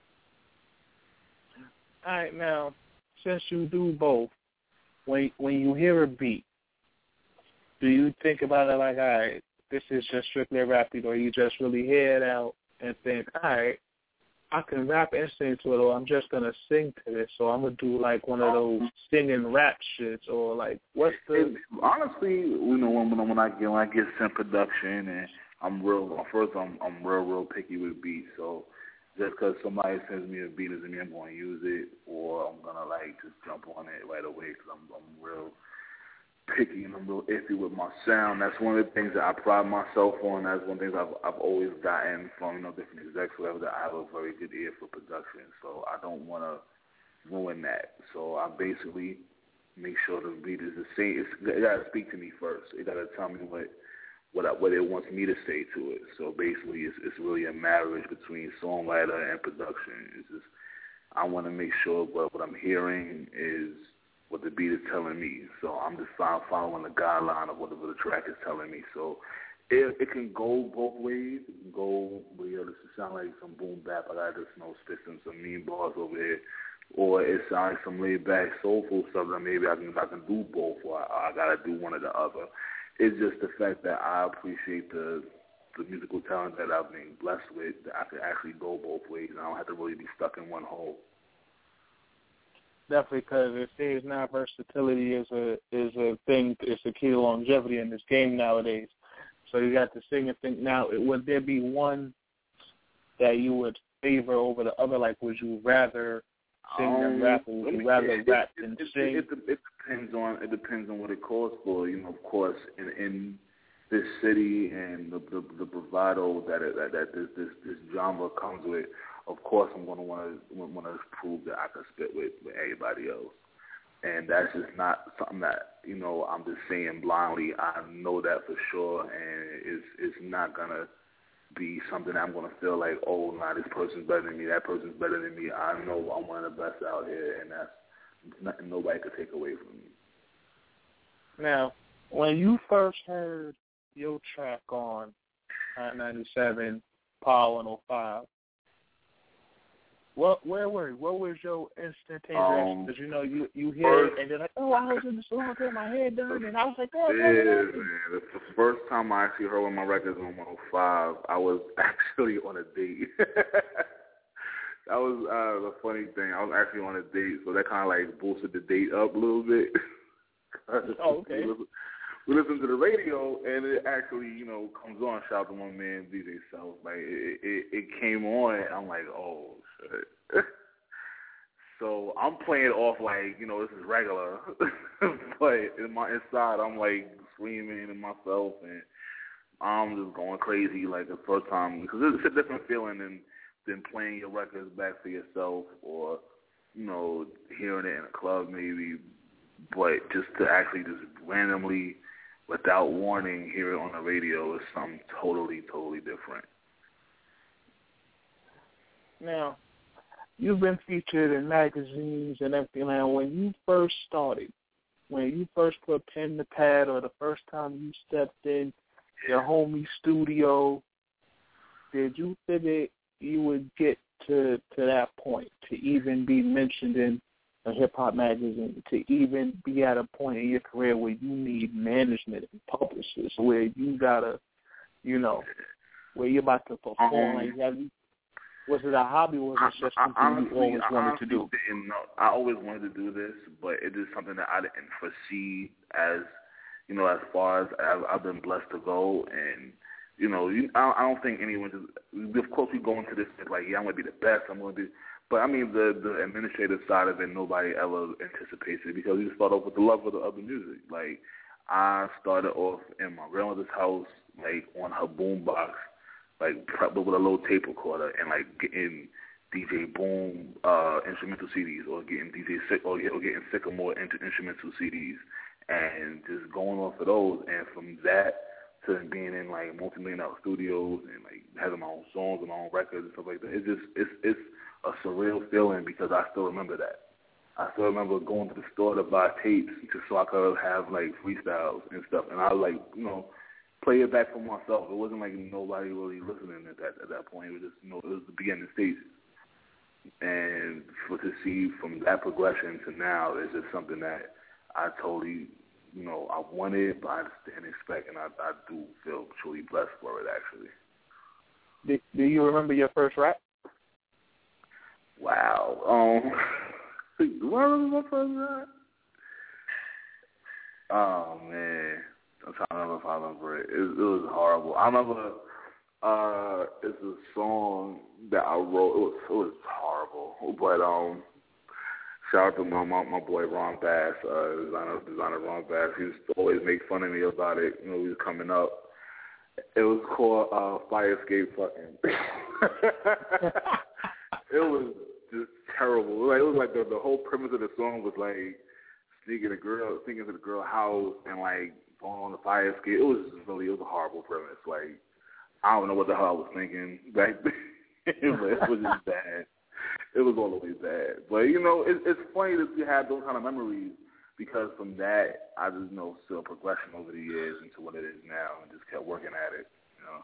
All right, now, since you do both, when when you hear a beat, do you think about it like, all right, this is just strictly a rap beat, or you just really hear it out and think, all right, I can rap and sing to it, or I'm just going to sing to this, or I'm going to do like one of those singing rap shits, or like, what's the... It, honestly, you know, when, when I get when I get some production, and I'm real, first I'm, I'm real, real picky with beats, so... Just because somebody sends me a beat doesn't mean I'm going to use it, or I'm going to, like, just jump on it right away because I'm, I'm real picky and I'm real iffy with my sound. That's one of the things that I pride myself on. That's one of the things I've, I've always gotten from, you know, different execs, whatever, that I have a very good ear for production. So I don't want to ruin that. So I basically make sure the beat is the same. It's, it got to speak to me first. It got to tell me what What, I, what it wants me to say to it. So basically, it's, it's really a marriage between songwriter and production. It's just I want to make sure what, what I'm hearing is what the beat is telling me. So I'm just following the guideline of whatever the track is telling me. So it, it can go both ways. It can go, you know, this sound like some boom bap. I got just you know spit some, some mean bars over here. Or it sounds like some laid back soulful stuff that maybe I can I can do both, or I, I gotta do one or the other. It's just the fact that I appreciate the the musical talent that I've been blessed with, that I can actually go both ways, and I don't have to really be stuck in one hole. Definitely, because it seems now versatility is a is a thing. It's a key to longevity in this game nowadays. So you got the singing thing. Now, would there be one that you would favor over the other? Like, would you rather sing um, than rap, or would you rather it, rap it, than it, sing? It, it, it depends on it depends on what it calls for. You know, of course, in, in this city and the the, the bravado that it, that, that this, this this genre comes with, of course, I'm going to want to want to prove that I can spit with, with everybody else, and that's just not something that you know I'm just saying blindly. I know that for sure, and it's it's not gonna be something I'm going to feel like, oh, nah, this person's better than me, that person's better than me. I know I'm one of the best out here, and that's nothing nobody could take away from me. Now, when you first heard your track on Hot ninety-seven, Power one oh five, what, where were you? What was your instantaneous reaction? Um, Because, you know, you, you hear it, and then like, oh, I was in the store getting my hair done, and I was like, oh, yeah, man. The first time I actually heard one of my records on one oh five, I was actually on a date. That was uh, the funny thing. I was actually on a date, so that kind of like boosted the date up a little bit. Oh, okay. We listen, we listen to the radio, and it actually, you know, comes on. Shout out to my man D J South. Like it, it, it came on, and I'm like, oh shit. So I'm playing it off like, you know, this is regular, but in my inside, I'm like screaming to myself and I'm just going crazy like the first time because it's a different feeling than than playing your records back for yourself or you know hearing it in a club maybe, but just to actually just randomly without warning hear it on the radio is something totally totally different. Now, you've been featured in magazines and everything. Now, when you first started, when you first put pen to pad or the first time you stepped in your homie studio, did you figure you would get to, to that point, to even be mentioned in a hip-hop magazine, to even be at a point in your career where you need management and publishers, where you got to, you know, where you're about to perform? Like, have you, was it a hobby or was it just something honestly, you always wanted to do? Didn't know. I always wanted to do this, but it is something that I didn't foresee as, you know, as far as I've, I've been blessed to go. And, you know, you, I, I don't think anyone just, of course we go into this like, yeah, I'm going to be the best, I'm going to be, but I mean, the, the administrative side of it, nobody ever anticipates it because we just start off with the love of the, of the music. Like, I started off in my grandmother's house, like, on her boombox, like, with a little tape recorder and, like, getting D J Boom uh, instrumental C Ds or getting D J Sick or, or getting Sycamore into instrumental C Ds and just going off of those. And from that to being in, like, multi-million dollar studios and, like, having my own songs and my own records and stuff like that, it's just, it's, it's a surreal feeling because I still remember that. I still remember going to the store to buy tapes just so I could have, like, freestyles and stuff. And I, like, you know, play it back for myself. It wasn't like nobody really listening at that at that point. It was just, you know, it was the beginning stages. And for to see from that progression to now is just something that I totally, you know, I wanted, but I just didn't expect, and I, I do feel truly blessed for it, actually. Do, do you remember your first rap? Wow. Um, do I remember my first rap? Oh, man. I'm trying to remember if I remember it. It, it was horrible. I remember uh, it's a song that I wrote. It was it was horrible, but um, shout out to my my, my boy Ron Bass, uh, designer designer Ron Bass. He used to always make fun of me about it. You know, he was coming up. It was called uh, Fire Escape Fucking. It was just terrible. Like, it was like the the whole premise of the song was like sneaking a girl, sneaking into the girl house and like going on the fire escape. It was just really, it was a horrible premise. Like, I don't know what the hell I was thinking back then, but it was just bad. It was all the way bad. But, you know, it, it's funny that you have those kind of memories because from that, I just know still progression over the years into what it is now and just kept working at it, you know.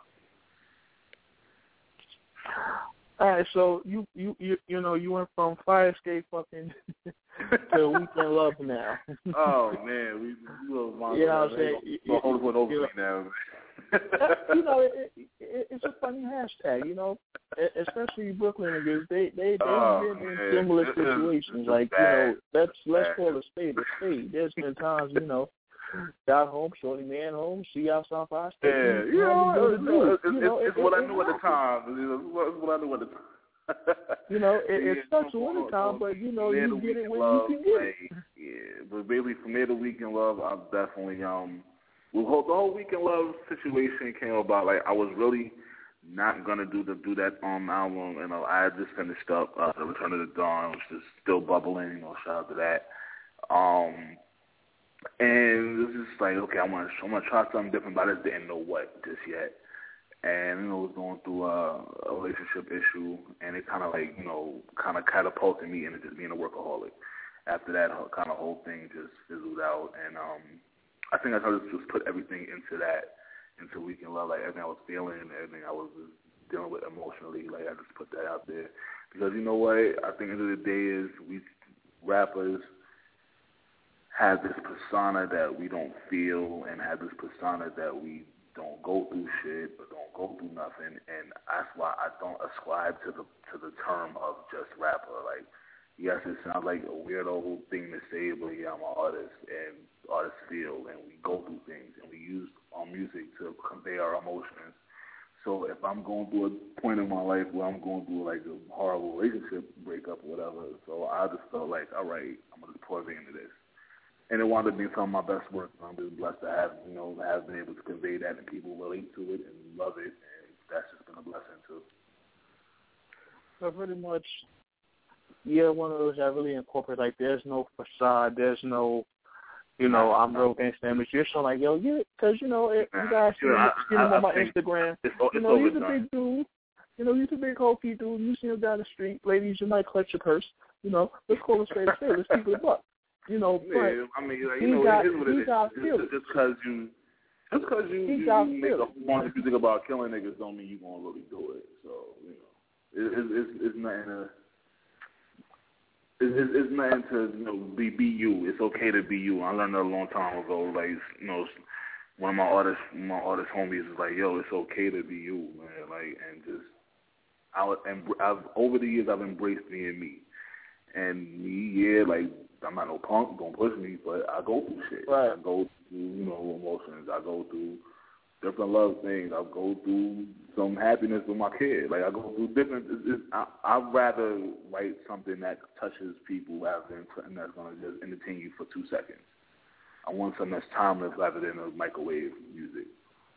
All right, so you you you, you know you went from Fire Escape Fucking to Weekend Love now. Oh man, we we little monsters. You know what I'm saying? The whole one over you me now. You know, it, it, it's a funny hashtag. You know, especially Brooklyn niggas. They they they oh, been in man. similar This situations. is Like bad. you know, let's let's Bad. call a spade a spade. There's been times you know. Got home, shorty man home, see outside Fire Escape. Yeah, you know, it's, it's, it's, it's what I knew at the time. It's what I knew at the time. You know, it, yeah, it sucks one the time, but you know, you get it when love, you can get like, it. Yeah, but basically from there to Weekend Love, I'm definitely um, the whole, the whole Weekend Love situation came about. Like I was really not gonna do the do that um album, and uh, I had just finished up uh, the Return of the Dawn, which is still bubbling. You know, shout out to that. Um. And it was just like, okay, I want to, I'm gonna try something different, but I just didn't know what just yet. And you know, I was going through a, a relationship issue, and it kind of like, you know, kind of catapulted me into just being a workaholic. After that, kind of whole thing just fizzled out, and um, I think I tried to just put everything into that, into Weekend Love, like everything I was feeling, everything I was just dealing with emotionally, like I just put that out there because you know what? I think at the end of the day is we rappers have this persona that we don't feel and have this persona that we don't go through shit or don't go through nothing, and that's why I don't ascribe to the to the term of just rapper. Like, yes, it sounds like a weirdo thing to say, but yeah, I'm an artist, and artists feel, and we go through things, and we use our music to convey our emotions. So if I'm going through a point in my life where I'm going through like a horrible relationship breakup or whatever, so I just felt like, all right, I'm going to pour into this. and it wound up being some of my best work. I'm just blessed to have, you know, have been able to convey that, and people relate to it and love it, and that's just been a blessing too. So pretty much, yeah, one of those that really incorporate, like, there's no facade, there's no, you know, I'm real gangsta image. You're so like, yo, yeah, because, you know, it, you guys see Yeah, see him I- on my I think Instagram. it's o- You it's know, he's a overdone. big dude. You know, he's a big hokey dude. You see him down the street. Ladies, you might clutch your purse. You know, let's call it straight straight. Let's keep it up. You know, but Yeah, I mean, like, he you know, got, it is what he it is. got Just- feelings. Just because you, just because you, He you, got you make a feelings. bunch of music about killing niggas don't mean you gonna really do it. So, you know, it, it, it's it's nothing to. It's, it's, it's nothing to, you know, be be you. It's okay to be you. I learned that a long time ago. Like, you know, one of my artists, my artist homies is like, yo, it's okay to be you, man. Like, and just, I would, and I've over the years I've embraced being me, and me, yeah, like, I'm not no punk, don't push me, but I go through shit. Right. I go through, you know, emotions. I go through different love things. I go through some happiness with my kid. Like, I go through different. It's, it's, I, I'd rather write something that touches people rather than something that's going to just entertain you for two seconds. I want something that's timeless rather than a microwave music.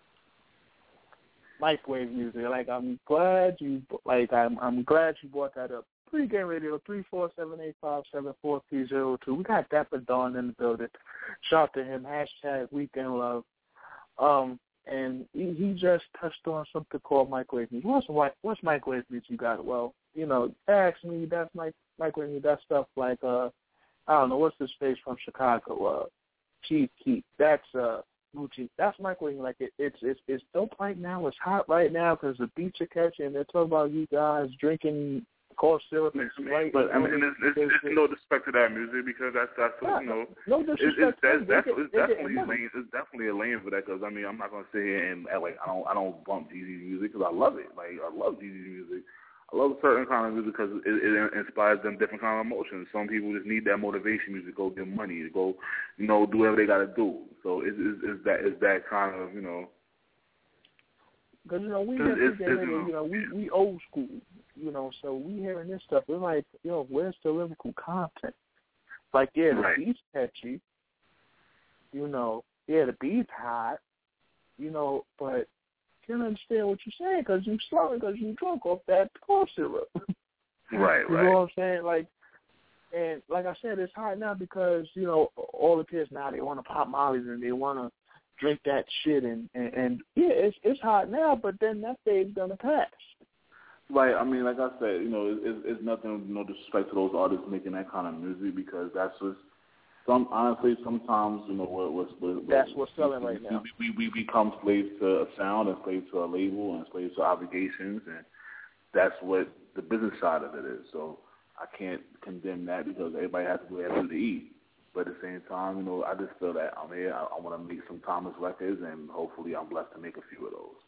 Microwave music. Like, I'm glad you, like, I'm I'm glad you brought that up. Pre-game radio, three four seven eight five seven four three zero two. We got Dapper Dawn in the building. Shout out to him. Hashtag Weekend Love. Um, and he, he just touched on something called microwave music. What's what, what's microwave music you got? Well, you know, ask me. That's my microwave music. That stuff like uh, I don't know what's this face from Chicago. Uh, Chief Keef. That's uh. Gucci. That's microwave. Like it, it's it's it's dope right now. It's hot right now because the beats are catching. They're talking about you guys drinking cough syrup and Sprite. But I mean, it's, it's, it's, it's no disrespect to that music because that's that's what, you know. No It's, disrespect. it's, that's, that's, They get- it's they get definitely a money. lane. It's definitely a lane for that because I mean I'm not gonna sit here and act like I don't I don't bump Jeezy's music because I love it. Like I love Jeezy's music. I love a certain kind of music because it, it inspires them different kind of emotions. Some people just need that motivation music to go get money, to go, you know, do whatever they got to do. So it's, it's, it's that it's that kind of, you know. Because, you know, we It's- get it's- people, it's, you know, you know, we, we old school, you know, so we hearing this stuff. We're like, yo, where's the lyrical content? Like, yeah, the Right. beat's catchy, you know, yeah, the beat's hot, you know, but you don't understand what you're saying because you're slow because you're drunk off that cough syrup. Right, You right. know what I'm saying? Like, and like I said, it's hot now because, you know, all the kids now, they want to pop mollies and they want to drink that shit. And, and, and yeah, it's it's hot now, but then that phase going to pass. Right. I mean, like I said, you know, it, it's, it's nothing, no disrespect to those artists making that kind of music because that's just, some honestly, sometimes, you know, what what's what, That's what's selling right we, now. We, we, we become slaves to a sound and slaves to a label and slaves to obligations, and that's what the business side of it is. So I can't condemn that because everybody has to do what they have to do to eat. But at the same time, you know, I just feel that I'm here. I, I want to make some timeless records, and hopefully I'm blessed to make a few of those.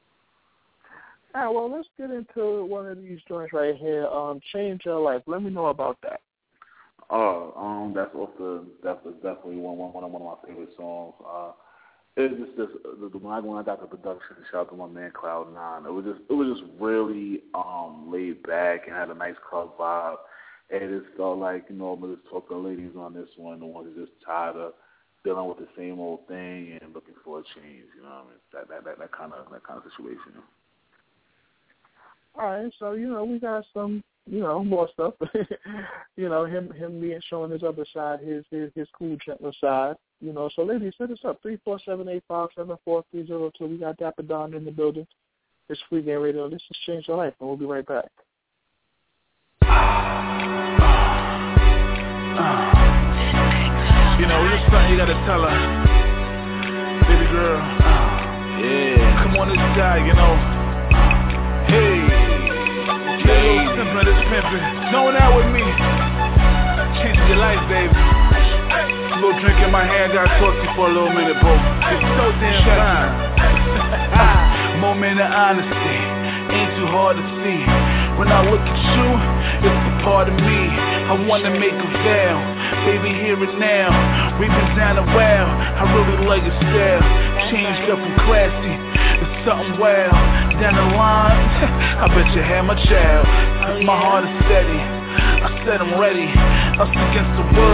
All right, well, let's get into one of these joints right here. Um, Change Your Life. Let me know about that. Oh, um, that's off the that's definitely one one one of one of my favorite songs. Uh, it was just just the, the when I when I got the production, shout out to my man Cloud Nine. It was just it was just really um laid back and had a nice club vibe. And it just felt like, you know, I'm gonna just talk to the ladies on this one, the ones who just tired of dealing with the same old thing and looking for a change. You know what I mean? That that that, that kind of that kind of situation. All right, so, you know, we got some, you know, more stuff. you know, him him being showing his other side, his his, his cool, gentler side. You know, so ladies, hit us up, three four seven eight five seven four three zero two. We got Dapper Dawn in the building. It's Free Game Radio. This is Change Your Life, and we'll be right back. You know, it's just something you gotta tell her. Baby girl, yeah. Come on inside, you know. Hey, get a little simple this pimpin'. Knowing that with me, changing your life, baby. A little drink in my hand, gotta talk to you for a little minute, bro. It's so damn fine. Moment of honesty, ain't too hard to see. When I look at you, it's a part of me. I wanna make a vow, baby, here and now. We've been down a while, I really like your style. Changed up and classy, it's something wild. Down the line, I bet you had my child. Cause my heart is steady, I said I'm ready. Us against the world,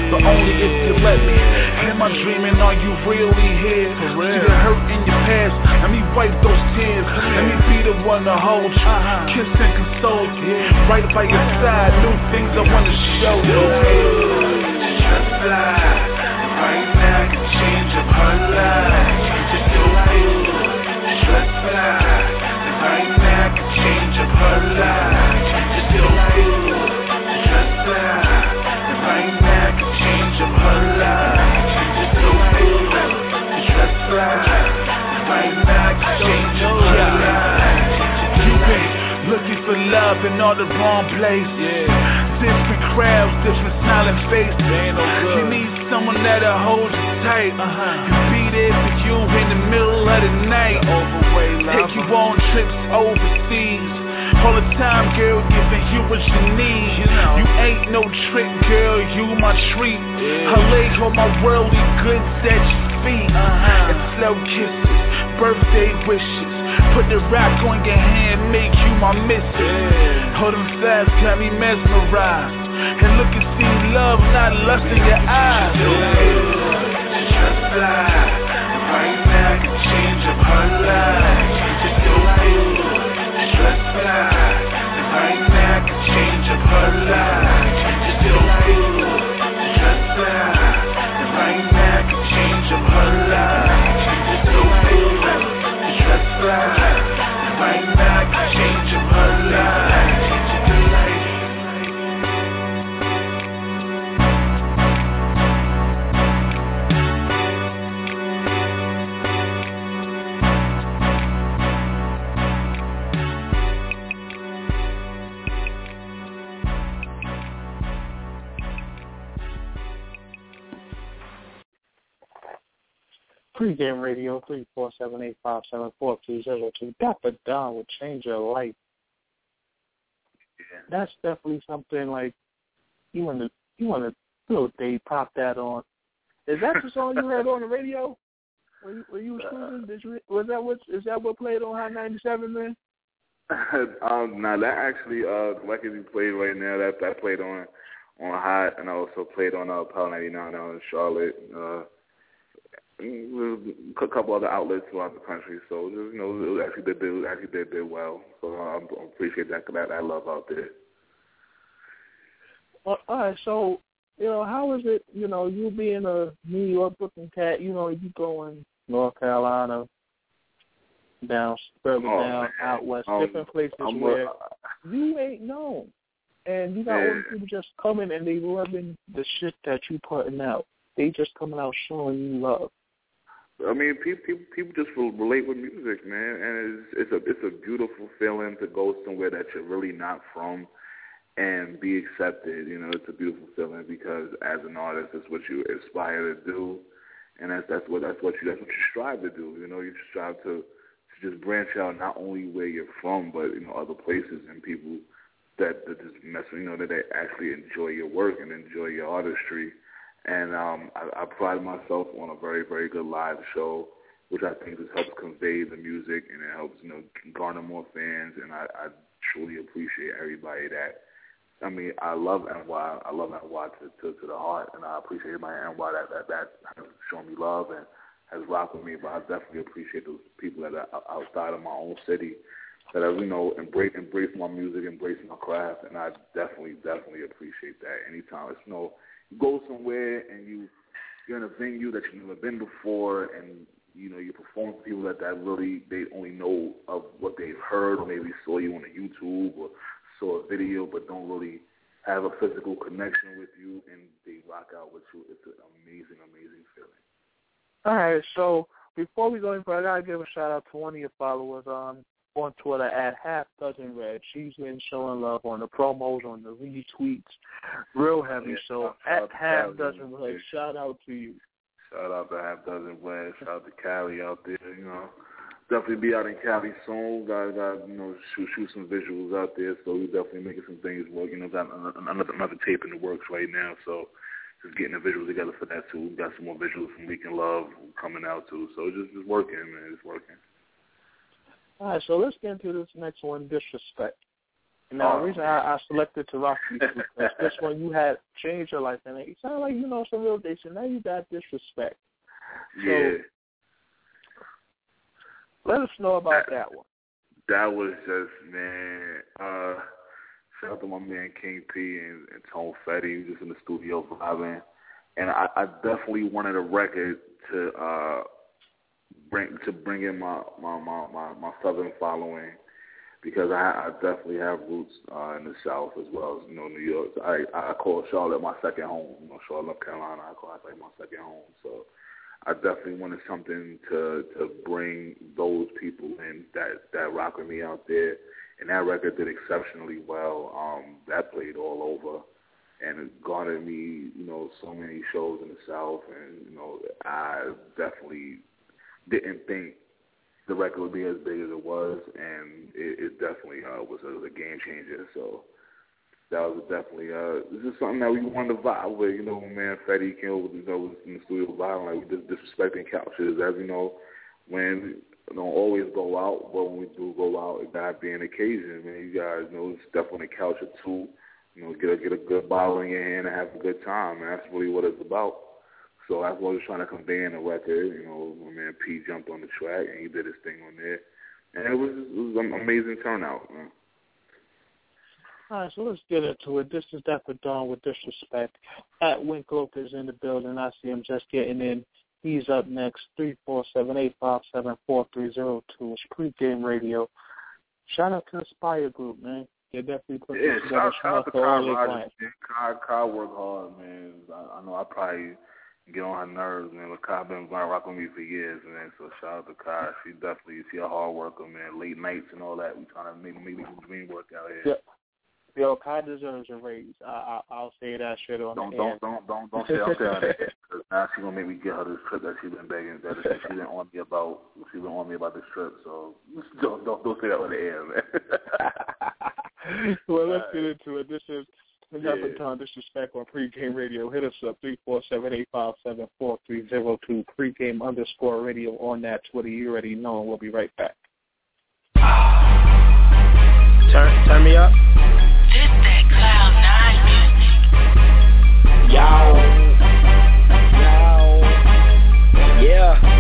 but only if you let me. Am I dreaming? Are you really here? See the hurt in your past, let me wipe those tears. Let me be the one to hold you, kiss and console you. Right by your side, new things I wanna show you. Just fly, right now can change up her life. Just so good, just fly, right now can change up her life. Just so good, just fly, right now can change up her life. Just so good, just fly, right now can change up her life. You've been looking for love in all the wrong places. Different crowds, different smiling faces. You need someone that'll hold you tight. And be there for you in the middle of the night. Take you on trips overseas. All the time, girl, giving you what you need. You ain't no trick, girl, you my treat. Her legs hold my worldly goods at your feet. And slow kisses, birthday wishes. Put the rock on your hand, make you my missus. Hold them fast, got me mesmerized. And look and see love, not lust in your eyes. Just fly, right now can change up her life. Just so good, just fly, right now can change up her life. Just so good, just fly, right now can change up her life. Just so good, just fly, right now can change up her life. Pre-game radio, three four seven eight five seven four two zero two. Dapper Don will change your life. Yeah. That's definitely something like you want to you want to little Dave pop that on. Is that the song you heard on the radio? Were you, were you uh, Did you, was that what is that what played on Hot ninety-seven, man? um, no, that actually uh, the record you played right now that that played on on Hot, and I also played on uh, Power ninety-nine out in Charlotte. Uh, a couple other outlets throughout the country, so just, you know, it actually did, it actually did, did well. So I um, appreciate that that that love out there. Well, all right, so you know, how is it? You know, you being a New York Brooklyn cat, you know, you going North Carolina, down further oh, down, man. out west, um, different places I'm, where uh, you ain't known, and you got all the people just coming and they loving the shit that you putting out. They just coming out showing you love. I mean, people, people people just relate with music, man, and it's it's a it's a beautiful feeling to go somewhere that you're really not from and be accepted. You know, it's a beautiful feeling because as an artist, it's what you aspire to do, and that's that's what that's what you that's what you strive to do. You know, you strive to to just branch out not only where you're from, but you know other places and people that that just mess with, you know, that they actually enjoy your work and enjoy your artistry. And um, I, I pride myself on a very, very good live show, which I think just helps convey the music and it helps, you know, garner more fans. And I, I truly appreciate everybody that. I mean, I love N Y. I love N Y to, to, to the heart, and I appreciate my N Y that, that that has shown me love and has rocked with me. But I definitely appreciate those people that are outside of my own city that have, you know, embrace embrace my music, embrace my craft, and I definitely, definitely appreciate that. Anytime it's, you know, you go somewhere and you you're in a venue that you've never been before, and you know you perform for people that, that really they only know of what they've heard or maybe saw you on a YouTube or saw a video, but don't really have a physical connection with you, and they rock out with you. It's an amazing, amazing feeling. All right, so before we go in, I gotta give a shout out to one of your followers on on Twitter at Half Dozen Red. She's been showing love on the promos, on the retweets, real heavy. Yeah, so at Half Dozen Red, shout out to you. Shout out to Half Dozen Red. Shout out to Cali out there. You know, definitely be out in Cali soon. Got got you know shoot shoot some visuals out there. So we definitely making some things work. You know, got another another tape in the works right now. So just getting the visuals together for that too. We got some more visuals from Weekend Love coming out too. So just just working, man. It's working. All right, so let's get into this next one, Disrespect. Now, Oh. the reason I, I selected to rock you because this one you had changed your life, and it sounded like you know some real dates, and now you got disrespect. So, Yeah. let us know about that, that one. That was just, man, uh, shout out to my man King P and, and Tone Fetty, who's just in the studio vibing. And I, I definitely wanted a record to uh, bring to bring in my, my, my, my, my Southern following, because I, I definitely have roots uh, in the South as well as, you know, New York. I, I call Charlotte my second home. You know, Charlotte, North Carolina, I call it like my second home. So I definitely wanted something to to bring those people in that, that rock with me out there. And that record did exceptionally well. Um, that played all over. And it garnered me, you know, so many shows in the South. And, you know, I definitely didn't think the record would be as big as it was. And it, it definitely uh, was, a, was a game changer. So that was definitely, uh, this is something that we wanted to vibe with. You know, when man Fetty came over, you know, was in the studio vibing, like we just disrespecting couches. As you know, when we don't always go out, but when we do go out, it gotta be an occasion, man. You guys know, step on the couch or two, you know, get a, get a good bottle in your hand and have a good time, and that's really what it's about. So that's what I was trying to convey in the record. You know, my man P jumped on the track and he did his thing on there, and it was, it was an amazing turnout, man. All right, so let's get into it. This is Dapper Dawn with Disrespect. At Winklope is in the building. I see him just getting in. He's up next, three four seven, eight five seven, four three zero two. It's Pregame Radio. Shout out to Aspire Group, man. They definitely put Yeah, this together. shout out to for all Kyle their Rogers, clients. man. Kyle, Kyle work hard, man. I, I know I probably get on her nerves, man, but Kyle been rocking with me for years, man. So shout out to Kyle. She definitely, she a hard worker, man. Late nights and all that. We trying to make, make some dream work out here. Yeah. Yo, Kai deserves a raise. I, I, I'll say that shit on don't, the don't, air. Don't, don't, don't, don't say I'm saying that. Because now she's going to make me get her this trip that she's been begging, that she been on me about. She's been on me about this trip. So don't, don't, don't say that on the air, man. Well, let's get into it. This is Dapper Dawn Disrespect on Pregame Radio. Hit us up, three four seven, eight five seven, four three zero two. Pregame underscore radio on that Twitter. You already know, and we'll be right back. Turn, turn me up. This that Cloud nine music. Yo. Yo. Yeah.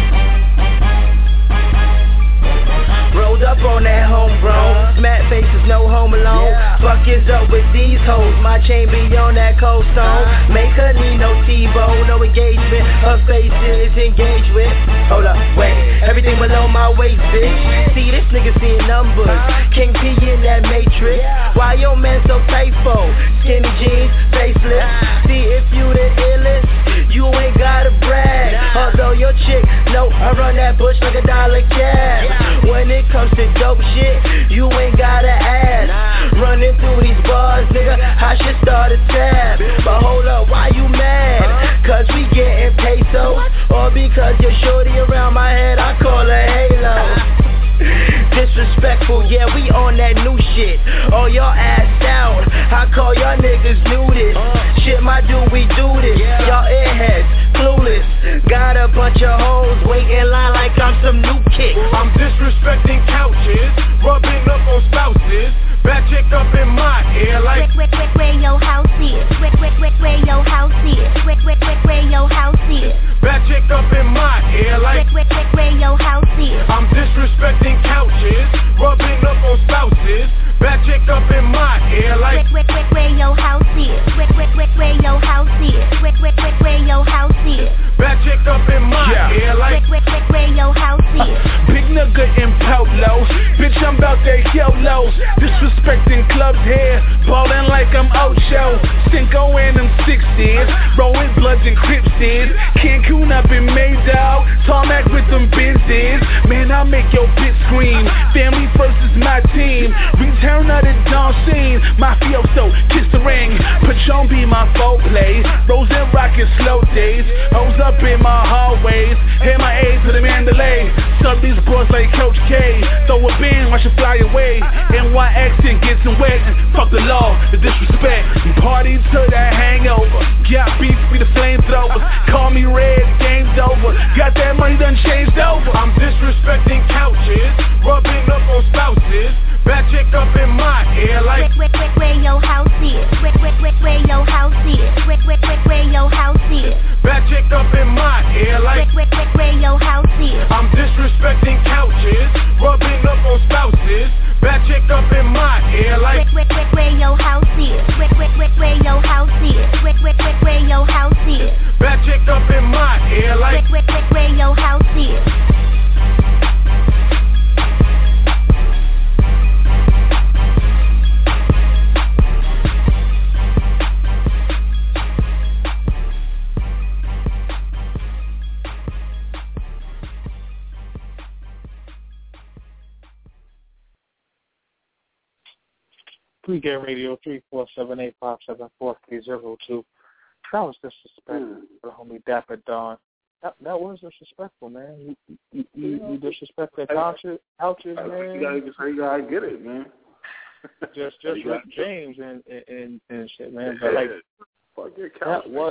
Rolled up on that homegrown. Smack faces, no home alone. Yeah. Fuck is up with these hoes. My chain be on that cold stone. Make her need no T-bone, no engagement. Her face is engaged with. Hold up, wait. Everything below my waist, bitch. See, this nigga seeing numbers. King P in that matrix. Why your man so tight for? Skinny jeans, facelift. See, if you the illest, you ain't gotta brag. Although your chick, no, I run that bush like a dollar cab. When it comes to dope shit, you ain't gotta ask. Running through these bars, nigga, I should start a tab. But hold up, why you mad? Cause we getting pesos, or because you're shorty around my head, I call her Halo. Disrespectful, yeah, we on that new shit. Oh, y'all assed out, I call y'all niggas nudist. Shit, my dude, we do this. Y'all airheads, clueless. Got a bunch of hoes waiting in line like I'm some new kick. I'm disrespecting couches, rubbing up on spouses. Bad chick up in my ear like Where, where, where your house is? Where, where, where, where your house is? Where, where, where, where your house is? Bad chick up in my ear like Where, where, where, where your house is? I'm disrespecting couches, rubbing up on spouses. Bad chick up in my ear like Where, where, where, where your house is? Where, where, where, where your house is? Where, where, where, where your house is? Bad chick up in my yeah. ear like Where, where, where, where your house is? Big nigga in polos, bitch I'm about that YOLOs. Disrespecting clubs here, ballin' like I'm Ocho. Cinco and them sixties, rolling bloods and Cripses. Cancun up in Maydog, tarmac with them Benzes. Man, I make your bitch scream. Family first is my team. Return of the dawn scene. Mafioso, kiss the ring. Patron be my foreplay. Rose and rocket slow days. Hoes up in my hallways. Hit my A to the Mandalay. Sub these boys like Coach K. Throw a beam, watch it fly away. N Y X and get some wet. Fuck the law, the disrespect. Party to that hangover. Got beef, be the flamethrowers. Call me red, game's over. Got that money done changed over. I'm disrespecting couches, rubbing up on spouses. Bad chick up in my ear like where, where, where your house is. Where, where, where, where your house is. Where, where, where, where your house is. bad chick up in my ear like where, where, where your house is. I'm disrespecting couches, rubbing up on spouses. Bad chick up in my ear like where, where, where, where your house is. Where, where, where, where your house is. Where, where, where, where your house is. Bad chick up in my ear like where, where, where, where your house is. Pre-Game Radio three four seven eight five seven four three zero two. That was disrespectful mm. for the homie Dapper Don. That that was disrespectful, man. You you, you, you disrespected couches, couches, man. You gotta, you gotta get it, man. Just just Rick James and, and and shit, man. But like that was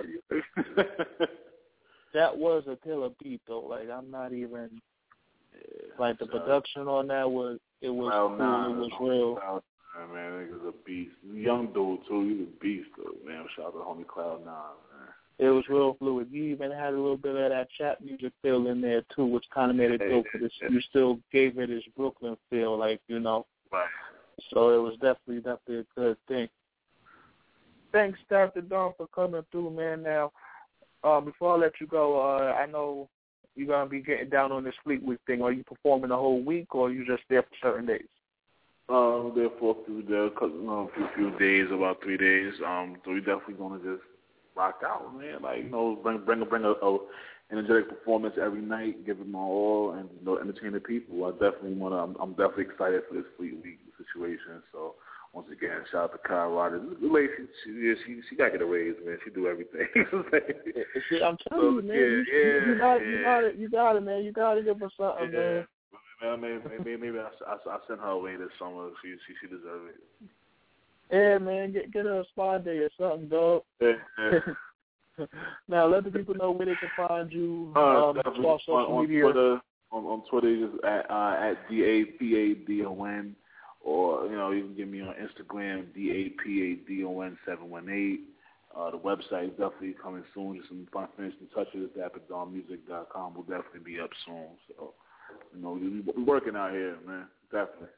that was a killer beat though. Like I'm not even like the production on that was it was well, cool. nah, it was real. Well, man, nigga's a beast. Young dude too. He's a beast though, man. Shout out to homie Cloud Nine, man. It was real fluid. You even had a little bit of that trap music feel in there too, which kind of made it dope. But you still gave it this Brooklyn feel, like you know. Right. So it was definitely definitely a good thing. Thanks, Doctor Don, for coming through, man. Now, uh, before I let you go, uh, I know you're gonna be getting down on this Fleet Week thing. Are you performing the whole week, or are you just there for certain days? Um, there for a few days, you know, a few, few days, about three days. Um, so we definitely gonna just rock out, man. Like you know, bring bring bring a, a energetic performance every night, give it my all, and you know, entertain the people. I definitely wanna. I'm, I'm definitely excited for this Fleet Week situation. So once again, shout out to Kyle Rodgers. The lady, she she, she she gotta get a raise, man. She do everything. See, I'm telling you, man. Yeah, you, yeah, you, got, yeah. you got it. You got it, man. You got to give her something, yeah. man. Man, maybe maybe, maybe I, I, I send her away this summer. She she she deserves it. Yeah, man, get get her a spa day or something, dog. Yeah, yeah. Now let the people know where they can find you. Uh, um, on, social on media. Twitter, on, on Twitter is at uh, at D A P A D O N, or you know you can get me on Instagram D A P A D O N seven one eight. Uh, the website is definitely coming soon. Just some fun finishing touches. dapper don music dot com will definitely be up soon. So. You know, we're working out here, man. Definitely.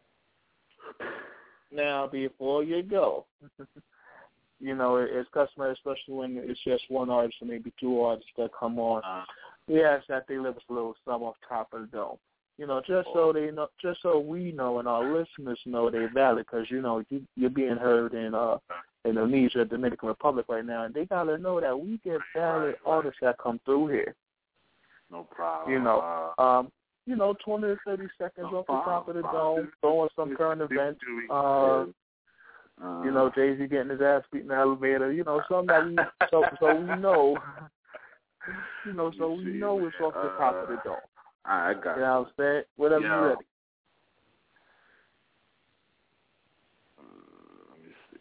Now, before you go, you know, it's customary, especially when it's just one artist or maybe two artists that come on. Uh, we ask that they leave us a little sum off top of the dome. You know, just so they know, just so we know and our listeners know they're valid, because you know you, you're being heard in uh in Indonesia, Dominican Republic right now, and they gotta know that we get valid artists that come through here. No problem. You know, um. You know, twenty to thirty seconds off the top of the dome, throwing some current events. Uh, you know, Jay-Z getting his ass beat in the elevator. You know, something that we so so we know. You know, so we know it's off the top of the dome. I got you. You know what I'm saying? Whatever yeah. you're ready. Uh, let me see.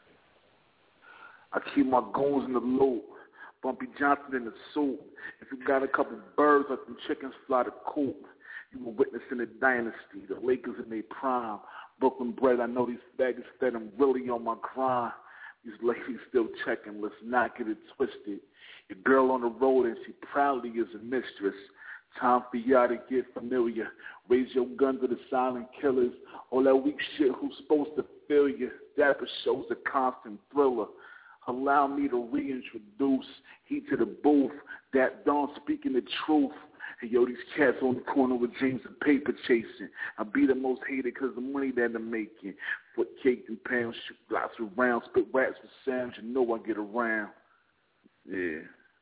I keep my goons in the loop. Bumpy Johnson in the suit. If you got a couple birds, let them chickens fly the coop. You were witnessing a dynasty, the Lakers in their prime. Brooklyn bred, I know these faggots that I'm really on my grind. These ladies still checking, let's not get it twisted. Your girl on the road and she proudly is a mistress. Time for y'all to get familiar. Raise your gun to the silent killers. All that weak shit who's supposed to feel you. Dapper shows a constant thriller. Allow me to reintroduce Heat to the booth. That Don speaking the truth. And yo, these cats on the corner with dreams of paper chasing. I be the most hated because of the money that I'm making. Foot cake and pounds, shoot blocks with rounds, spit rats with sounds. You know I get around. Yeah.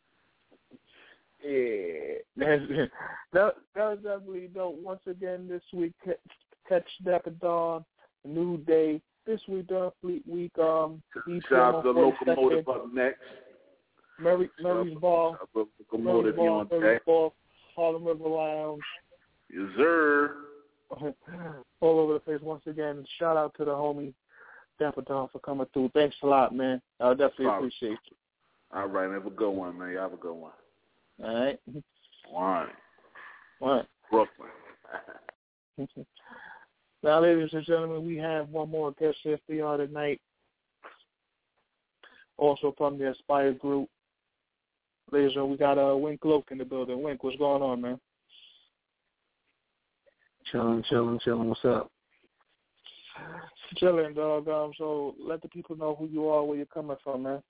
Yeah. That's, that, that was definitely dope. Once again, this week, catch Dapper Don, a new day. This week, during Fleet Week, um, shout out to the Locomotive up next. Murray, Murray's Ball, Murray's Ball, Murray's Ball, Harlem River Lounge. Yes, sir. All over the place. Once again, shout out to the homie Dapper Don for coming through. Thanks a lot, man. I definitely All appreciate you. All right, man. Have a good one, man. You have a good one. All right. All right. All right. Brooklyn. Now, ladies and gentlemen, we have one more guest here for y'all tonight. Also from the Aspire Group. Ladies and gentlemen, we got uh, Wink Loke in the building. Wink, what's going on, man? Chilling, chilling, chilling. What's up? Chilling, dog. Um, so let the people know who you are, where you're coming from, man.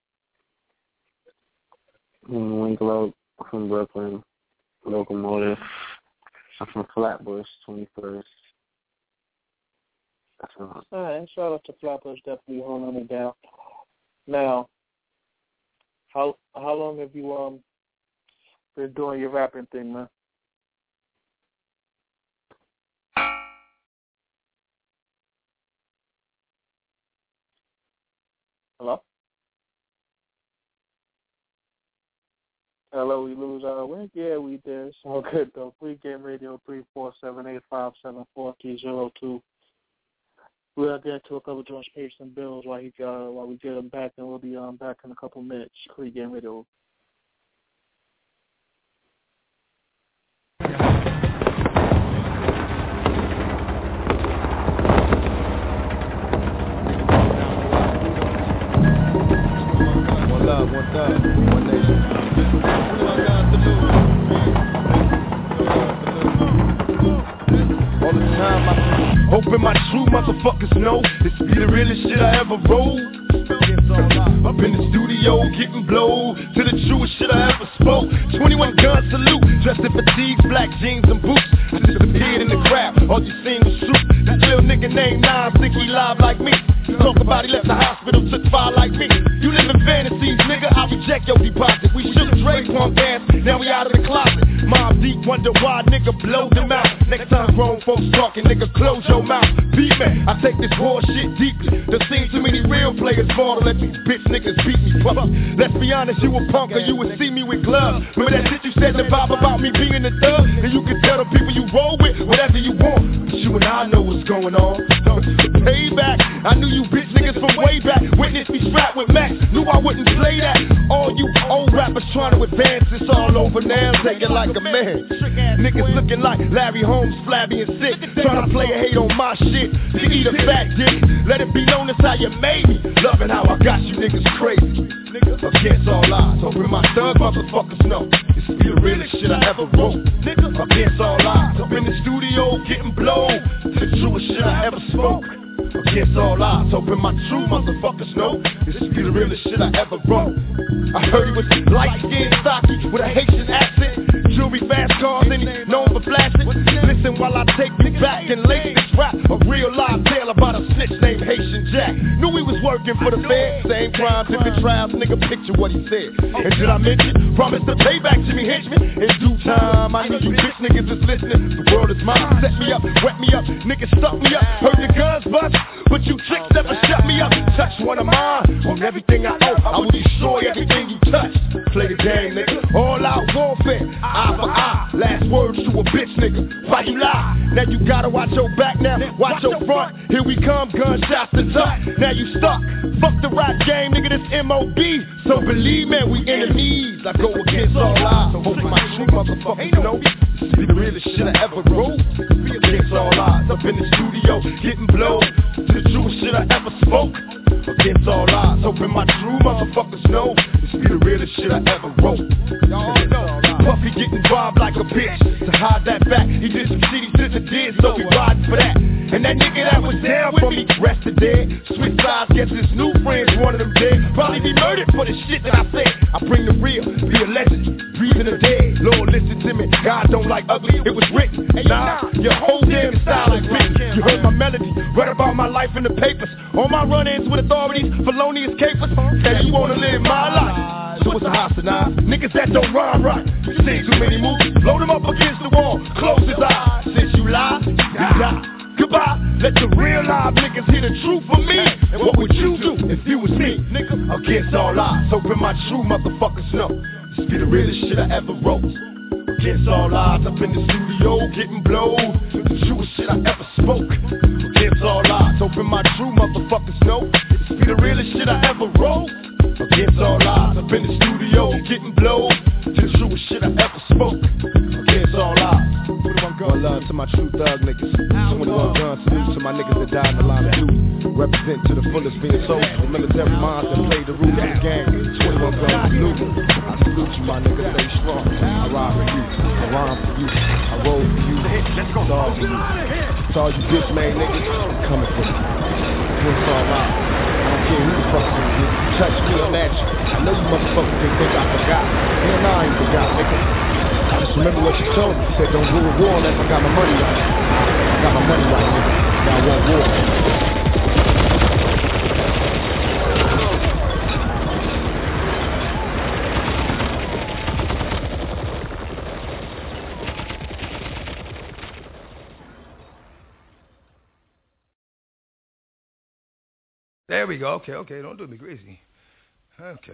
I'm Wink Loke from Brooklyn, Locomotive. I'm from Flatbush, twenty-first. That's all. All right, shout out to Flatbush, definitely holding it down. Now, how how long have you um been doing your rapping thing, man? Hello? Hello, we lose our Wink? Yeah, we did. It's all good, though. Pre-game radio, three four seven eight five seven four three zero two. We'll get to a couple of George pays some bills while, he, uh, while we get him back, and we'll be um, back in a couple minutes. Pre-game radio. One love, one love, one nation. All the time I hoping my true motherfuckers know this be the realest shit I ever wrote. Up in the studio getting blowed to the truest shit I ever spoke. twenty-one gun salute, dressed in fatigues, black jeans and boots. I disappeared in the crowd, all you seen was soup. This little nigga named Nas think he live like me. Talk about he left the hospital, took fire like me. You live in fantasies, nigga, I reject your deposit. We shook Dre punk ass, now we out of the closet. Mob Deep wonder why nigga blow them out. Next time grown folks talking, nigga close your mouth. Beat me, I take this war shit deeply. There seen too many real players fall to let these bitch niggas beat me. Fuck. Let's be honest, you a punk or you would see me with gloves. Remember that shit you said to Bob about me being a thug? And you can tell the people you roll with whatever you want. But you and I know what's going on. Payback, I knew you bitch niggas from way back. Witness me strapped with Max, knew I wouldn't play that. All you old rappers trying to advance, it's all over now. Take it like a man. Niggas looking like Larry Holmes, flabby and sick. Trying to play a hate on my shit. You eat a fat dick. Let it be known as how you made me. Loving how I got you niggas crazy. Against all odds, hoping my thug motherfuckers know this be the realest shit I ever wrote. Against all odds, up in the studio getting blown to the truest shit I ever spoke. Against all odds, hoping my true motherfuckers know this be the realest shit I ever wrote. I heard he was light-skinned, stocky, with a Haitian accent. Jewelry, fast cars, and he known for flashing. Listen while I take you back and lay this rap. A real live tale about a snitch named Haitian Jack. Knew he was working for the Fed. Same crime, different trials, nigga, picture what he said. And did I mention, promise to pay back Jimmy Henchman? In due time, I know you bitch niggas is listening. The world is mine, set me up, wet me up. Niggas stuck me up, heard the guns bust. But you tricks never shut me up. Touch one of mine, on everything I owe, I will destroy everything you touch. Play the game, nigga, all out warfare. Eye for eye, last words to a bitch, nigga. Why you lie? Now you gotta watch your back now, watch your front. Here we come, gunshots and tuck. Now you stuck, fuck the rap game, nigga, this M O B. So believe me, we enemies. I go against all odds, so hoping my true motherfuckers know this be the realest shit I ever wrote. Against all odds, up in the studio, getting blown to the truest shit I ever spoke. Against all odds, hoping my true motherfuckers know this be the realest shit I ever wrote. Y'all know Puffy getting robbed like a bitch. To hide that fact, he did some shit he should've did, so we riding for that. And that nigga that was down with me, rested dead. Switch sides, guess his new friends, one of them dead. Probably be murdered for the shit that I said. I bring the real, be a legend, breathing the dead. Lord, listen to me, God don't like ugly, it was written. Nah, your whole damn style is written. You heard my melody, read about my life in the papers. All my run-ins with authorities, felonious capers. Say you wanna live my life, so it's a hostile. Niggas that don't rhyme right, you see too many movies, blow them up against the wall, close his eyes. Since you lie, you die. Goodbye, let the real live niggas hear the truth from me. And what would you do if you was me, nigga? Against all odds, hoping my true motherfuckers know this be the realest shit I ever wrote. Against all odds, up in the studio, getting blown to the truest shit I ever spoke. Against all odds, hoping my true motherfuckers know this be the realest shit I ever wrote. Against all odds, up in the studio, getting blown to the truest shit I ever spoke. Against all odds, put it on go. love to my true thug niggas. twenty-one guns, salute to my niggas that died in the line of duty. Represent to the fullest, being so the military minds that play the rules of the game. twenty-one guns, salute. I salute you, my niggas, stay strong. I ride for you, I rhyme for you, I roll for you, it's all for you. It's all you dismayed niggas, I'm coming for you. It's all out. I don't care who the fuck you get. Touch me or match you. I know you motherfuckers think, think I forgot. Hell nah, I ain't forgot, nigga. I just remember what you told me. You said don't go to war unless I got my money right. I got my money right, nigga. Now I want war. There we go. Okay, okay. Don't do me crazy. Okay.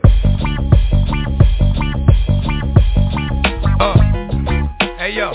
Uh. Hey, yo.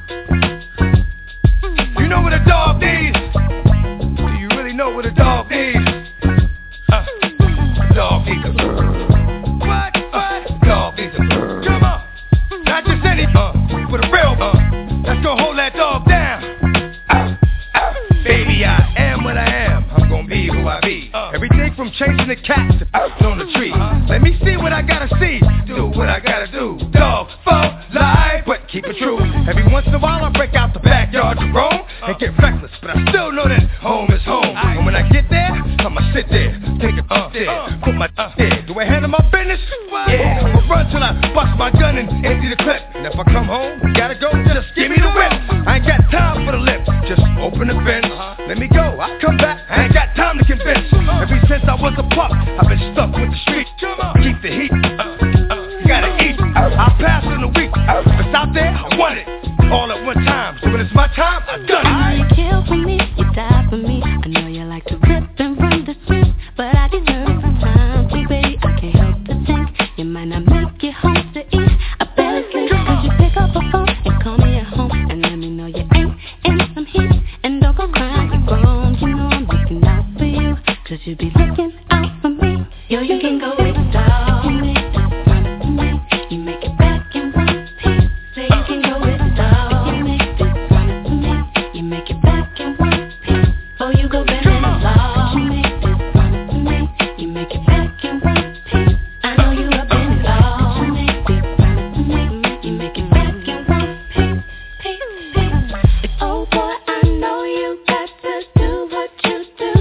You know what a dog needs? Do you really know what a dog needs? Uh. A dog needs a bird. What? What? A dog needs a bird. Come on. Not just any, uh, but a real, uh. That's gonna hold that dog down. Uh. Uh. Baby, I am what I am. I'm gonna be who I be. Uh. Everything from chasing the cat to out on the tree. Uh. Let me see what I gotta see. Do what I gotta do. Dog, fall, lie, but keep it true. Every once in a while I break out the backyard to roam uh. and get reckless, but I still know that home is home. I, and when I get there, I'ma sit there, take it up there, uh. put my uh. there. Do I handle my business? What? Yeah, I'ma run till I bust my gun and empty the clip. And if I come home, gotta go, just give me the whip. I ain't got time for the lip, just open the fence. Uh-huh. Let me go, I'll come back, I ain't got time to convince. Uh. Ever since I was a pup, I've been stuck with the street. Keep the heat, uh, uh, gotta eat. I'll pass in a week. If it's out there, I want it. All at one time. So when it's my time, I've done it. You kill for me, you die for me. I know you like to rip and run the streets, but I deserve some time too, baby. I can't help but think you might not make it home to eat. I better sleep. Could you pick up a phone and call me at home and let me know you ain't in some heat? And don't go crying, you're grown. You know I'm looking out for you, cause you be looking out for me. Yo, you can go with the dog. You make this promise to me. You make it back in one piece. Say you can go with the dog. You make this promise to me. You make it back in one piece. Oh, you go bend in the law. You make this promise to me. You make it back in one piece. I know you up in it all. You make this promise to me. You make it back in one piece. Piece, piece. Oh boy, I know you got to do what you do.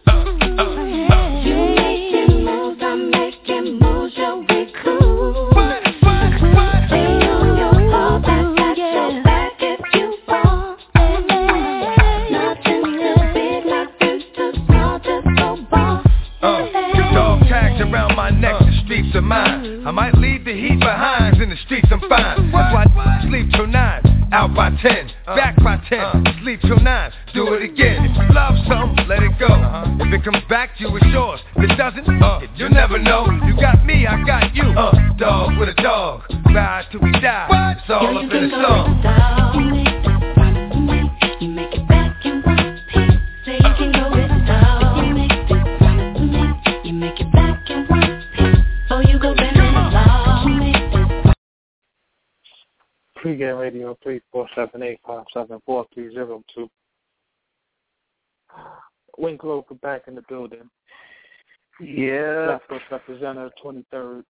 You making moves, I'm making moves, yo, we cool. Stay on your pole, back, got your back if you fall. Nothing too big, nothing too small, just go ball. Uh, dog tags around my neck, the streets are mine. I might leave the heat behind, in the streets I'm fine. That's why I sleep till nine, out by ten, back by ten, sleep till nine, do it again. If you love something, let it go. If it comes back to you, it's yours. If it doesn't, uh, you'll never know. You got me, I got you. Uh, dog with a dog, ride till we die. It's all up in the song. You make this promise to me. You make it back in one piece. Say you can go with the dog. You make this promise to me. You make it back in one piece. Oh, you go bend in the law. You make this. Pre-game radio, three four seven eight five seven four three zero two. Wayne Glover back in the building. Yeah. Left Coast Representative, twenty-third.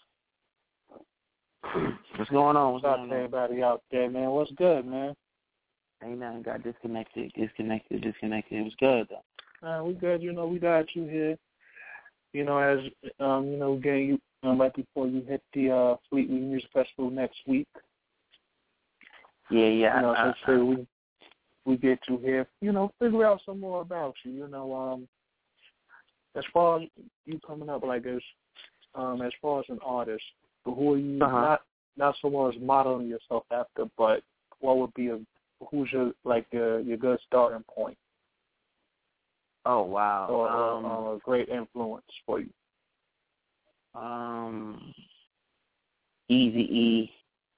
What's going on? What's What's up, going on? everybody out there, man? What's good, man? Ain't nothing. Got disconnected, disconnected, disconnected. It was good, though. Uh, we good. You know, we got you here. You know, as, um, you know, getting you um, right before you hit the uh, Fleetwood Music Festival next week. Yeah, yeah. You know, I, so sure we we get you here. You know, figure out some more about you. You know, um, as far as you coming up, like as um, as far as an artist, who are you uh-huh. not not so much modeling yourself after, but what would be a who's your like uh, your good starting point? Oh wow, or, um, or, or a great influence for you. Um, Eazy-E.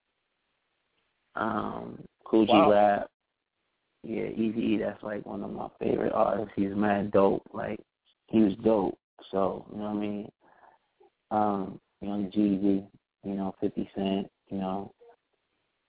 Um, Cool G wow. Rap. Yeah, Eazy-E, that's like one of my favorite artists. He's mad dope. Like, he was dope. So, you know what I mean? Um, Young Jeezy, you know, fifty Cent, you know.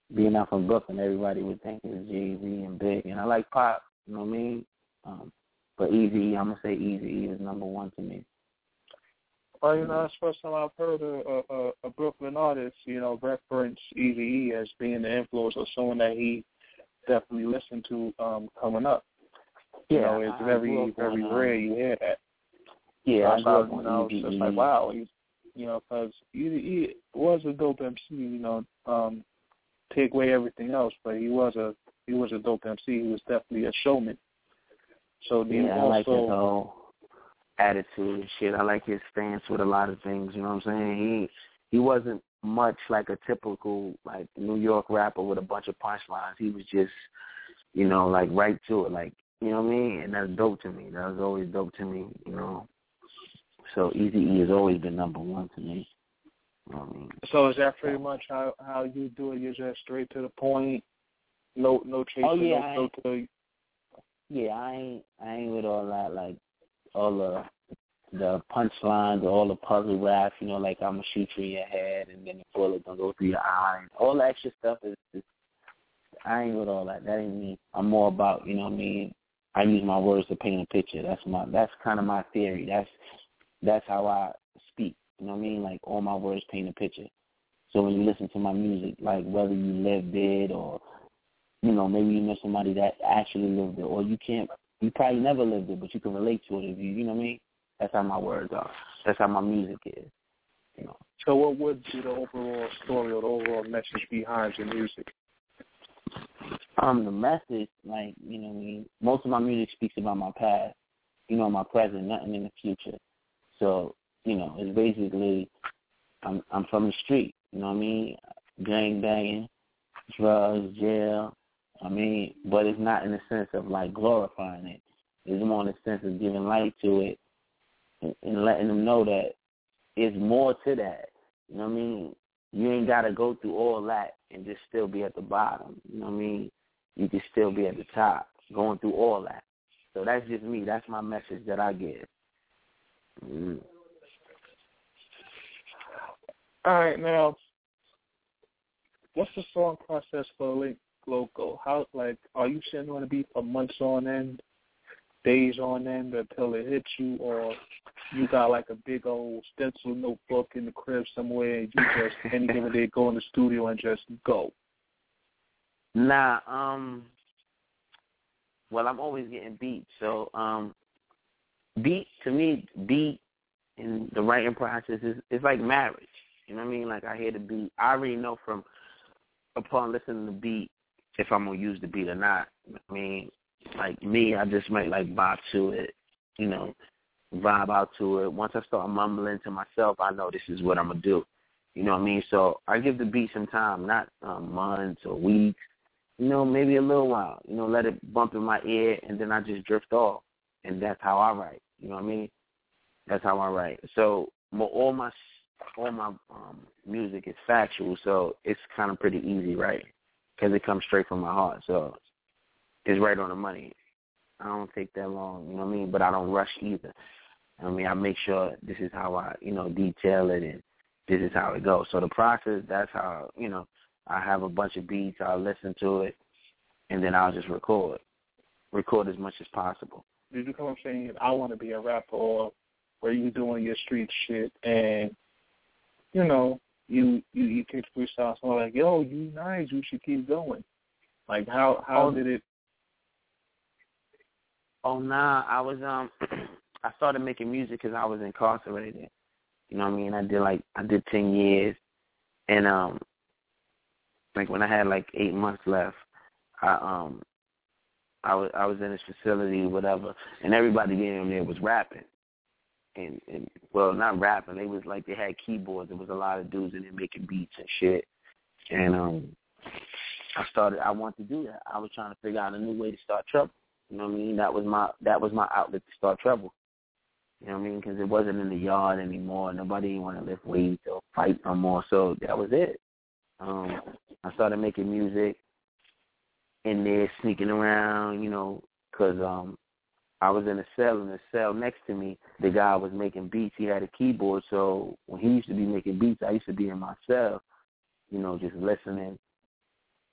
being out from Brooklyn, everybody would think it was Jay-Z and Big, and I like pop, you know what I mean? Um, but Eazy-E, I'm going to say Eazy-E is number one to me. Well, you know, that's the first time I've heard a, a, a Brooklyn artist, you know, reference Eazy-E as being the influence of someone that he definitely listened to um, coming up. You Yeah, know, it's I very, very on, rare you hear that. Yeah, so I I, grew up you on know, it's just like, wow, he's, you know, because Eazy-E was a dope M C, you know, um, take away everything else, but he was a he was a dope M C. He was definitely a showman. So do you yeah, I also, like his whole attitude and shit. I like his stance with a lot of things, you know what I'm saying? He he wasn't much like a typical, like, New York rapper with a bunch of punchlines. He was just, you know, like, right to it, like, you know what I mean? And that's dope to me. That was always dope to me, you know. So Eazy-E has always been number one to me. You know what I mean? So is that pretty much how, how you do it? You're just straight to the point, no no chasing, oh, yeah, no I no to Yeah, I ain't I ain't with all that, like, all the the punchlines or all the puzzle rap, you know, like I'm gonna shoot you in your head and then the bullet gonna go through your eye. All that extra stuff is, is I ain't with all that. That ain't me. I'm more about, you know what I mean, I use my words to paint a picture. That's my that's kinda my theory. That's that's how I speak. You know what I mean? Like, all my words paint a picture. So when you listen to my music, like, whether you lived it or, you know, maybe you know somebody that actually lived it, or you can't, you probably never lived it, but you can relate to it if you, you know what I mean? That's how my words are. That's how my music is, you know. So what would be the overall story or the overall message behind your music? Um, the message, like, you know what I mean, most of my music speaks about my past, you know, my present, nothing in the future. So, you know, it's basically, I'm I'm from the street, you know what I mean? Gang banging, drugs, jail. I mean, but it's not in the sense of, like, glorifying it. It's more in the sense of giving light to it and, and letting them know that it's more to that. You know what I mean? You ain't got to go through all that and just still be at the bottom. You know what I mean? You can still be at the top, going through all that. So that's just me. That's my message that I give. Mm. All right, now, what's the song process for Link Loco? How, like, are you sitting on the beat for months on end, days on end until it hits you, or you got like a big old stencil notebook in the crib somewhere and you just any given day go in the studio and just go? Nah, um, well, I'm always getting beats. So, um, beat, to me, beat in the writing process is it's like marriage. You know what I mean? Like, I hear the beat. I already know from, upon listening to the beat, if I'm going to use the beat or not. I mean, like me, I just might, like, vibe to it, you know, vibe out to it. Once I start mumbling to myself, I know this is what I'm going to do. You know what I mean? So I give the beat some time, not um, months or weeks, you know, maybe a little while. You know, let it bump in my ear, and then I just drift off. And that's how I write. You know what I mean? That's how I write. So all my all my um, music is factual, so it's kind of pretty easy writing because it comes straight from my heart. So it's right on the money. I don't take that long, you know what I mean? But I don't rush either. I mean, I make sure this is how I, you know, detail it, and this is how it goes. So the process, that's how, you know, I have a bunch of beats, I'll listen to it, and then I'll just record. Record as much as possible. Did you come up saying, I want to be a rapper, or were you doing your street shit and, you know, you you, you kick freestyle, so like, yo, you nice, you should keep going. Like, how, how oh, did it? Oh, nah, I was, um, I started making music because I was incarcerated. You know what I mean? I did, like, I did ten years, and, um, like, when I had, like, eight months left, I, um, I was, I was in this facility, whatever, and everybody in there was rapping. And, and, well, not rapping. They was like, they had keyboards. There was a lot of dudes in there making beats and shit. And um, I started, I wanted to do that. I was trying to figure out a new way to start trouble. You know what I mean? That was my, that was my outlet to start trouble. You know what I mean? Because it wasn't in the yard anymore. Nobody didn't want to lift weights or fight no more. So that was it. Um, I started making music in there, sneaking around, you know, because um, I was in a cell, and the cell next to me, the guy was making beats. He had a keyboard, so when he used to be making beats, I used to be in my cell, you know, just listening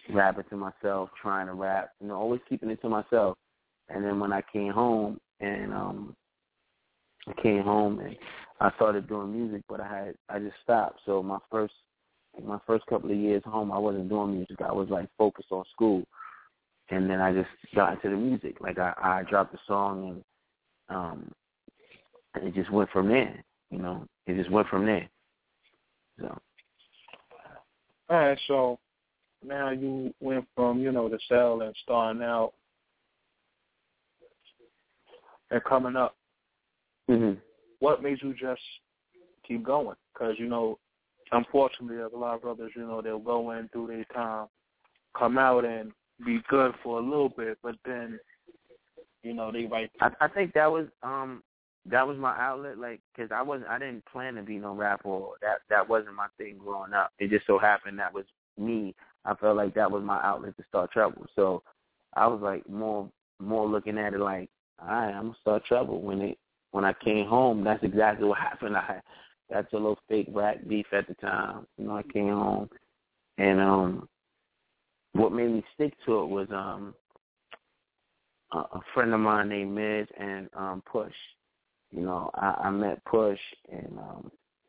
rapping to myself, trying to rap, you know, always keeping it to myself. And then when I came home and um, I came home and I started doing music, but I had I just stopped. So my first my first couple of years home, I wasn't doing music. I was like focused on school, and then I just got into the music. Like I, I dropped a song and um, and it just went from there. You know, it just went from there. So. All right, so now you went from, you know, the cell and starting out and coming up. Mm-hmm. What made you just keep going? Because, you know, unfortunately, there's a lot of brothers, you know, they'll go in, do their time, come out and be good for a little bit, but then, you know, they write. I, I think that was um that was my outlet, like, because I wasn't, I didn't plan to be no rapper. Or that that wasn't my thing growing up. It just so happened that was me. I felt like that was my outlet to start trouble. So I was like more more looking at it like, all right, I'm gonna start trouble. When it when I came home, that's exactly what happened. I that's a little fake rap beef at the time. You know, I came home, and um, what made me stick to it was um a, a friend of mine named Miz and um Push. You know, I, I met Push, and um,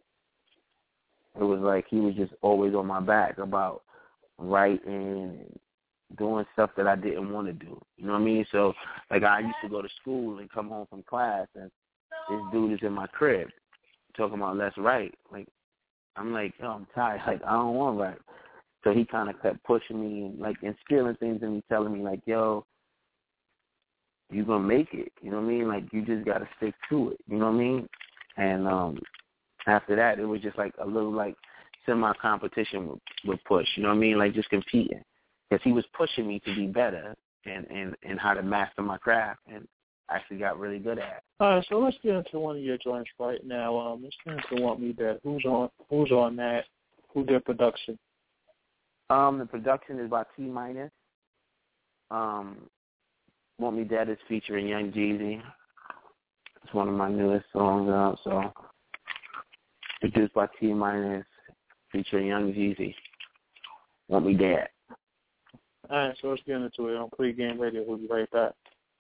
it was like he was just always on my back about writing and doing stuff that I didn't want to do. You know what I mean? So, like, I used to go to school and come home from class, and this dude is in my crib talking about let's write. Like, I'm like, yo, I'm tired. Like, I don't want to write. So he kind of kept pushing me and, like, instilling things in me, telling me, like, yo, you're going to make it. You know what I mean? Like, you just got to stick to it. You know what I mean? And um, after that, it was just, like, a little, like, semi-competition with, with Push. You know what I mean? Like, just competing. Because he was pushing me to be better and, and, and how to master my craft, and I actually got really good at it. All right, so let's get into one of your joints right now. Um, let's get into Want Me Dead. Who's on, who's on that? Who did production? Um, the production is by T Minus. Um, Want Me Dead is featuring Young Jeezy. It's one of my newest songs out, so produced by T Minus, featuring Young Jeezy. Want Me Dead. All right, so let's get into it on Pregame Radio. We'll be right back.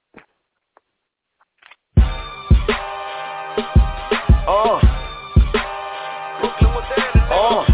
Oh. Brooklyn, what that is? Oh.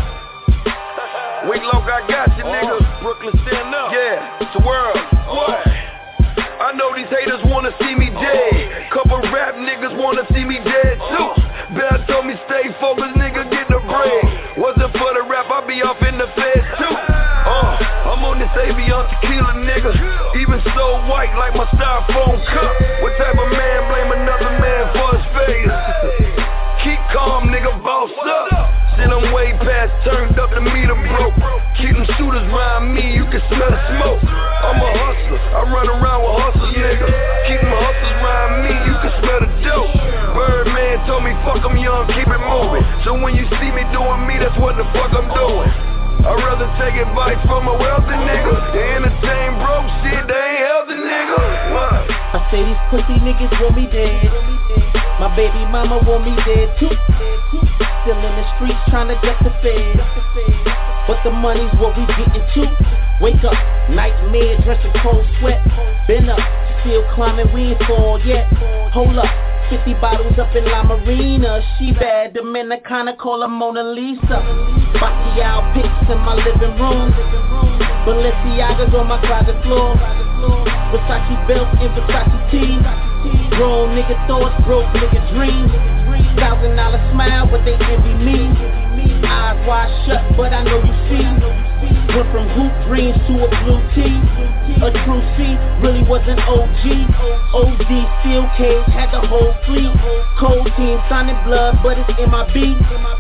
Weak Loc, I got you, nigga. Oh. Brooklyn, stand up. Yeah, it's the world. What? I know these haters wanna see me dead. Couple rap niggas wanna see me dead too. Bell told me stay focused, nigga, get the bread. Wasn't for the rap, I'll be off in the feds too. Uh, I'm on this Avion tequila, nigga. Even so white like my styrofoam cup. What type of man blame another man for his face? Keep calm, nigga, boss up. Shit, I'm way past turned up, the meter broke. Keep them shooters around me, you can smell the smoke. I'm a hustler, I run around with hustlers, nigga. Keep them hustlers around me, you can smell the dope. Birdman told me, fuck them young, keep it moving. So when you see me doing me, that's what the fuck I'm doing. I'd rather take advice from a wealthy nigga than entertain broke shit, they ain't healthy, nigga. What? I say these pussy niggas want me dead. My baby mama want me dead too. Still in the streets trying to duck the feds, but the money's what we getting to. Wake up, nightmare, dressing cold sweat. Been up, still climbing, we ain't fall yet. Hold up, fifty bottles up in La Marina. She bad, Dominicana, call her Mona Lisa. Bacchial pics in my living room. Balenciagas on my closet floor. Versace belt and Versace tees. Grown nigga thoughts, broke nigga dreams. Thousand dollar smile, but they envy me. Eyes wide shut, but I know you see. Went from hoop dreams to a blue tee. A true C, really was an O G. O D steel cage, had the whole fleet. Cold team, signing blood, but it's M I B.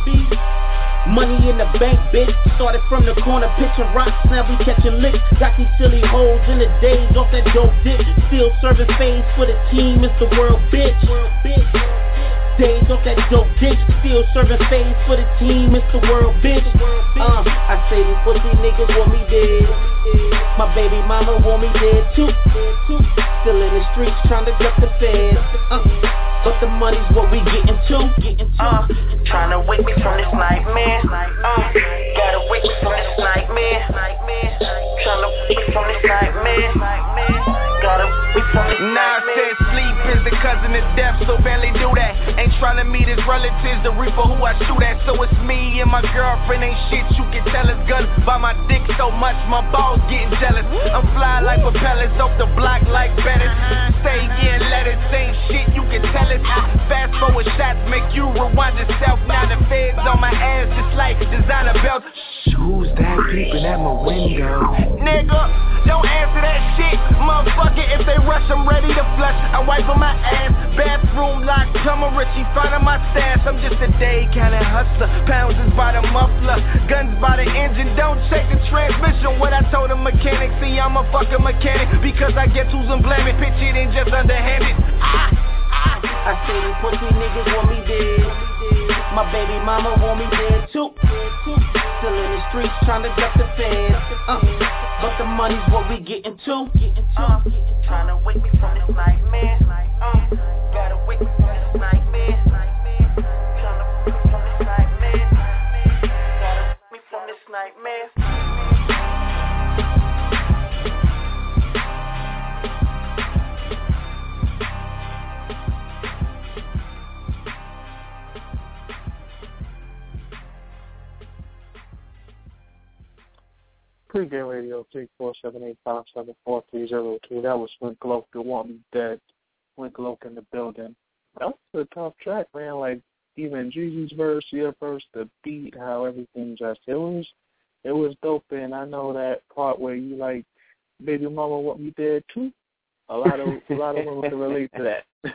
Money in the bank, bitch. Started from the corner, pitching rocks, now we catching licks. Got these silly hoes in the days off that dope dick. Still serving fades for the team, it's the world, bitch. Days off that dope dick. Still serving fades for the team, it's the world, bitch. Uh, I say these pussy niggas want me dead. My baby mama want me dead too. Still in the streets trying to duck the feds. Uh, but the money's what we getting to. Uh, trying to wake me from this nightmare. Uh, gotta wake me from this nightmare. Trying to relatives, the reaper who I shoot at. So it's me and my girlfriend ain't shit. You can tell it's gun by my dick so much, my balls getting jealous. I'm fly like propellers, off the block like Bennett. Stay getting letters, same shit, you can tell it. Fast forward shots make you rewind yourself. Now the feds on my ass just like designer belts. Who's that peeping at my window? Nigga, don't answer that shit, motherfucker. If they rush, I'm ready to flush. I wipe on my ass, bathroom locked. Plumber Richie finding my stash. I'm just a day counting hustler. Pounds is by the muffler, guns by the engine. Don't check the transmission. What I told the mechanic, see I'm a fucking mechanic because I get who's and blame it. Pitch it in just underhanded. Ah, ah. I say these pussy niggas want me dead. My baby mama want me dead too. Still in the streets trying to duck the feds. Uh, but the money's what we getting to. Uh, trying to wake me from this nightmare. Uh, gotta wake me from this nightmare. Trying to wake me from this nightmare. Gotta wake me from this nightmare. Pre-game radio three four seven eight five seven four three zero two. That was Winklow, The Want Me Dead. Winklow in the building. That was a tough track, man. Like even Jeezy's verse, your verse, the beat, how everything just it was it was dope. And I know that part where you like Baby Mama Want Me Dead too. A lot of a lot of women can relate to that.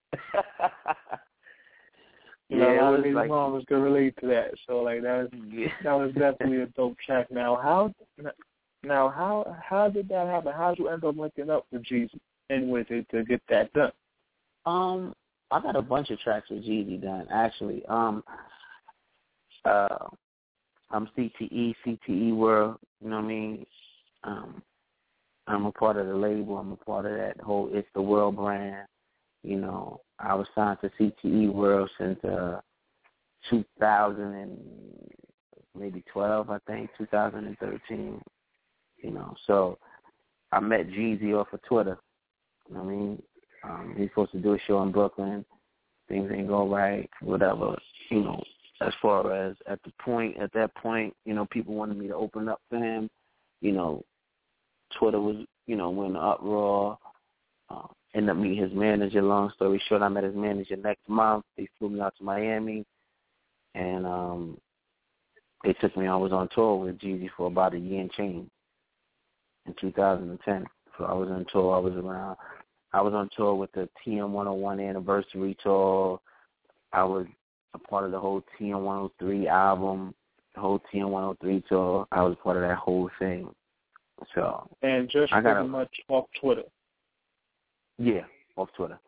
You know, yeah, a lot of it was baby like, mamas can relate to that. So like that was yeah. that was definitely a dope track. Now how now how how did that happen? How did you end up linking up with Jeezy anyway to, to get that done? Um, I got a bunch of tracks with Jeezy done actually. Um, uh, I'm C T E, C T E World. You know what I mean? Um, I'm a part of the label. I'm a part of that whole It's the World brand. You know, I was signed to C T E World since uh, two thousand and maybe twelve, I think, two thousand thirteen. You know, so I met Jeezy off of Twitter. You know what I mean? Um, he's supposed to do a show in Brooklyn. Things ain't go right, whatever. You know, as far as at the point, at that point, you know, people wanted me to open up for him. You know, Twitter was, you know, went uproar. Uh, ended up meeting his manager. Long story short, I met his manager next month. They flew me out to Miami, and um, they took me. I was on tour with Jeezy for about a year and change in two thousand ten. So I was on tour. I was around. I was on tour with the T M one oh one anniversary tour. I was a part of the whole T M one oh three album, the whole T M one oh three tour. I was part of that whole thing. So and just I pretty got much off Twitter. Yeah, off Twitter.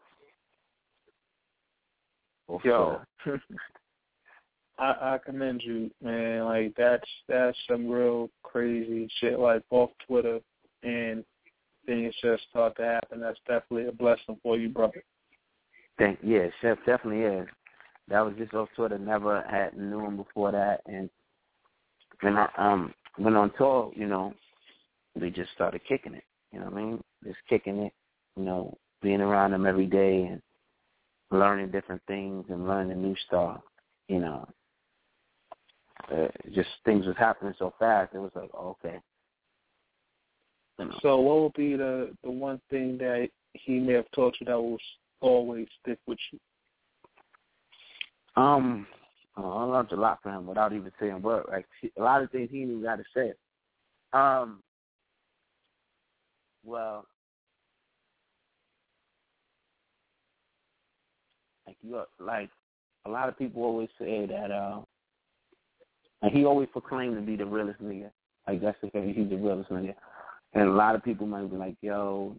Off Yo, Twitter. I, I commend you, man. Like that's that's some real crazy shit. Like off Twitter, and things just start to happen. That's definitely a blessing for you, brother. Thank yeah, Chef definitely is. That was just off Twitter. Never had knew him before that, and when I um went on tour, you know, we just started kicking it. You know what I mean? Just kicking it. You know, being around them every day and learning different things and learning new stuff, you know. Uh, just things was happening so fast, it was like, oh, okay. You know. So what would be the, the one thing that he may have taught you that will always stick with you? Um, I learned a lot from him without even saying word. Like, a lot of things he didn't even got to say. Um, well, Like you, like a lot of people always say that, uh, and he always proclaimed to be the realest nigga. Like that's the thing, he's the realest nigga. And a lot of people might be like, "Yo,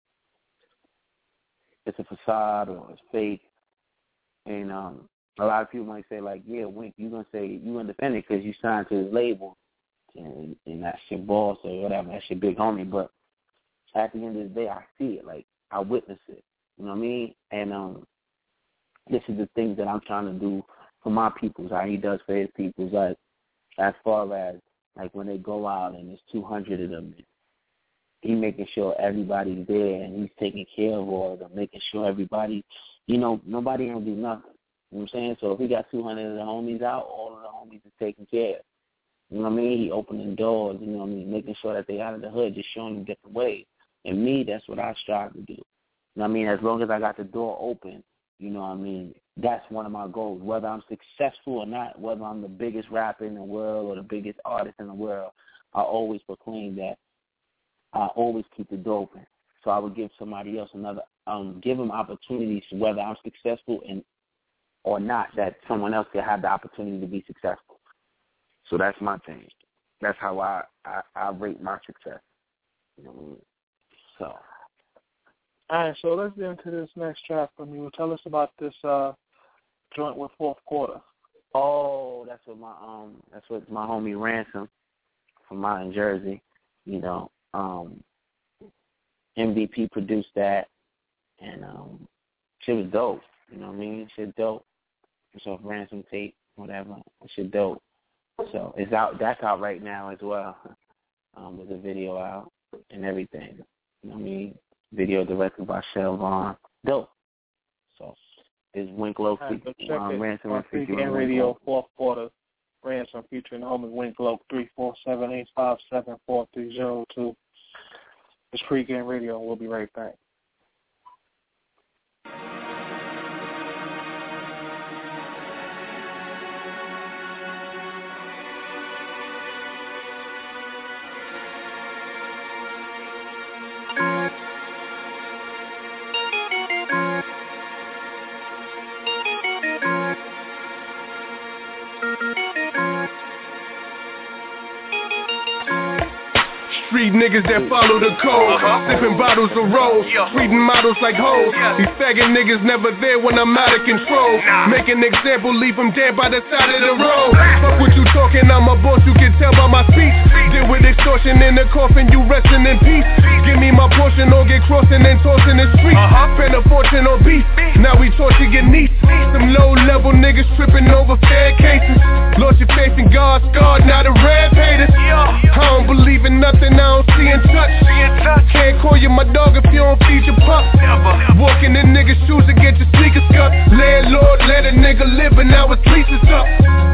it's a facade or it's fake." And um, a lot of people might say, like, "Yeah, Wink, you gonna say you independent because you signed to his label, and, and that's your boss or whatever, that's your big homie." But at the end of the day, I see it, like I witness it. You know what I mean? And um. This is the things that I'm trying to do for my peoples, how he does for his peoples. Like, as far as, like, when they go out and there's two hundred of them, he making sure everybody's there and he's taking care of all of them, making sure everybody, you know, nobody ain't do nothing. You know what I'm saying? So if he got two hundred of the homies out, all of the homies is taken care of. You know what I mean? He opening doors, you know what I mean, making sure that they out of the hood, just showing them different ways. And me, that's what I strive to do. You know what I mean? As long as I got the door open, you know what I mean, that's one of my goals. Whether I'm successful or not, whether I'm the biggest rapper in the world or the biggest artist in the world, I always proclaim that I always keep the door open. So I would give somebody else another, um, give them opportunities, whether I'm successful and or not, that someone else can have the opportunity to be successful. So that's my thing. That's how I, I, I rate my success. You know what I mean? So. All right, so let's get into this next track from you. Tell us about this uh, joint with Fourth Quarter. Oh, that's what my um, that's what my homie Ransom from out in Jersey. You know, um, M V P produced that, and um, shit was dope. You know what I mean? Shit dope. It's off Ransom tape, whatever. Shit dope. So it's out. That's out right now as well. Um, there's a video out and everything. You know what I mean? Video directed by Shell Vaughn. Dope. So it's Winklow Right, featuring so um, Ransom on featuring Pregame Radio, Fourth Quarter. Ransom featuring homie Winklow, three four seven, eight five seven, four three zero two. It's Pregame Radio, and we'll be right back. Street niggas that follow the code, uh-huh. Sipping bottles of rose, yeah. Treating models like hoes, yeah. These faggot niggas never there when I'm out of control, nah. Make an example, leave them dead by the side of the road. Fuck what you talking, I'm a boss, you can tell by my speech. Deal with extortion in the coffin, you resting in peace. Give me my portion or get crossing and tossing the street. uh-huh. Spend a fortune on beef, now we torture your niece. Some low level niggas tripping over fair cases. Lost your faith in God's God, now the red haters. I don't believe in nothing, I don't see and touch. Can't call you my dog if you don't feed your pup. Walk in the nigga's shoes and get your sneakers cut. Landlord let a nigga live and now his lease is up.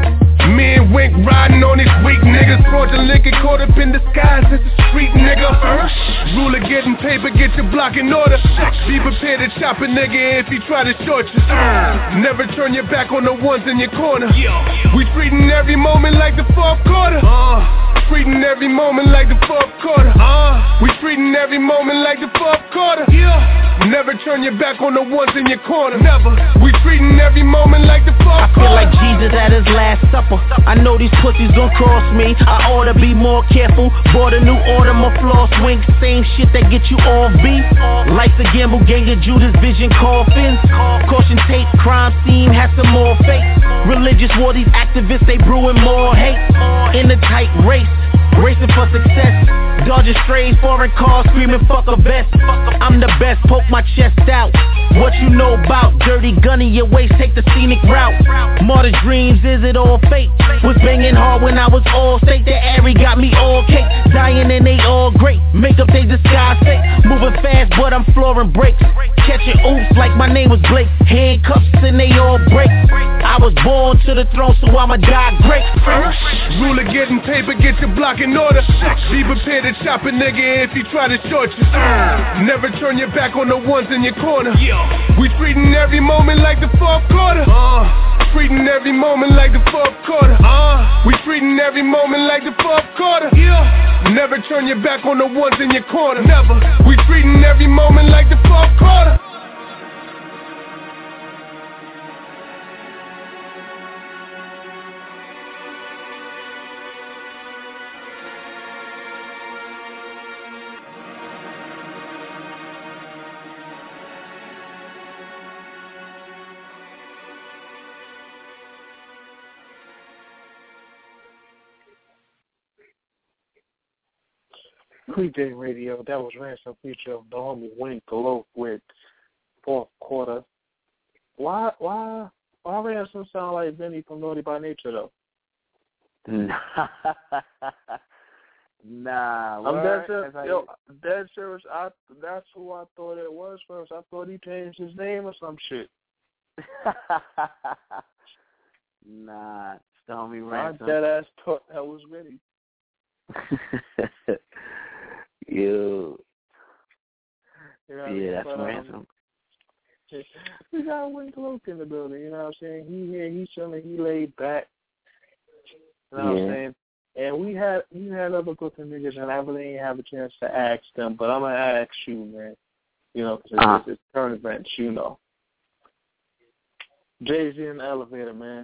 Me and Wink riding on these weak niggas. Fraudulent liquor caught up in disguise, it's a street nigga. Ruler getting paper, get your block in order. Be prepared to chop a nigga if he try to short you. Never turn your back on the ones in your corner. We treating every moment like the fourth quarter. Treating every moment like the fourth quarter. Uh, we treating every moment like the fourth quarter. Yeah. Never turn your back on the ones in your corner. Never. We treating every moment like the fourth quarter. I feel like Jesus at his last supper. I know these pussies gon' cross me. I ought to be more careful. Bought a new order, my floss wink. Same shit that get you off beat. Life's a gamble, gang of Judas vision coffins. Caution tape, crime scene has some more fake. Religious war, these activists, they brewing more hate. In a tight race, racing for success. Dodging strays, foreign cars, screaming fuck a vest. I'm the best, poke my chest out. What you know about dirty gun in your waist, take the scenic route. Martyr dreams, is it all fake? Was banging hard when I was all state. The Airy got me all cake. Dying and they all great. Makeup they disguise fake. Moving fast but I'm flooring brakes. Catching oops like my name was Blake. Handcuffs and they all break. I was born to the throne so I'ma die great. Ruler getting paper, get your block in order. Be prepared to chop a nigga if he try to short you. Never turn your back on the ones in your corner. We treating every moment like the fourth quarter. Treating every moment like the fourth quarter. We treating every moment like the fourth quarter. Never turn your back on the ones in your corner. Never. We treating every moment like the fourth quarter. Pregame Radio, that was Ransom feature of the homie Winklow with Fourth Quarter. Why, why, why Ransom sound like Vinny from Naughty by Nature though? Nah, nah. I'm dead serious. Like, Yo, dead serious. I that's who I thought it was first. I thought he changed his name or some shit. Nah, Stormy My Ransom. dead ass thought I was ready. Yo. You know what I Yeah, mean? that's But, um, Ransom. we got Wink Loke in the building, you know what I'm saying? He here, he's chilling, he laid back. You know what Yeah. I'm saying? And we had we had other Brooklyn niggas, and I really didn't have a chance to ask them, but I'm going to ask you, man. You know, because Uh-huh. it's, it's current events, you know. Jay-Z in the elevator, man.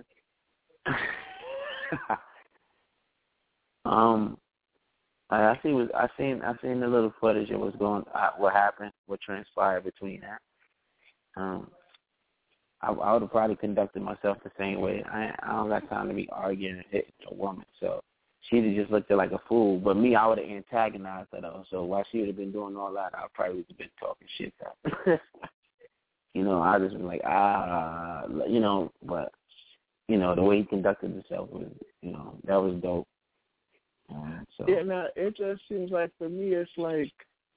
um, I, I see. Was I seen? I seen the little footage of what's going, uh, what happened, what transpired between that. Um, I, I would have probably conducted myself the same way. I, I don't got time to be arguing and hitting a woman, so she'd have just looked at like a fool. But me, I would have antagonized her though. So while she would have been doing all that, I probably would have been talking shit to her. You know, I just been like, ah, you know, but you know, the way he conducted himself was, you know, that was dope. Um, so. Yeah, now, it just seems like for me, it's like,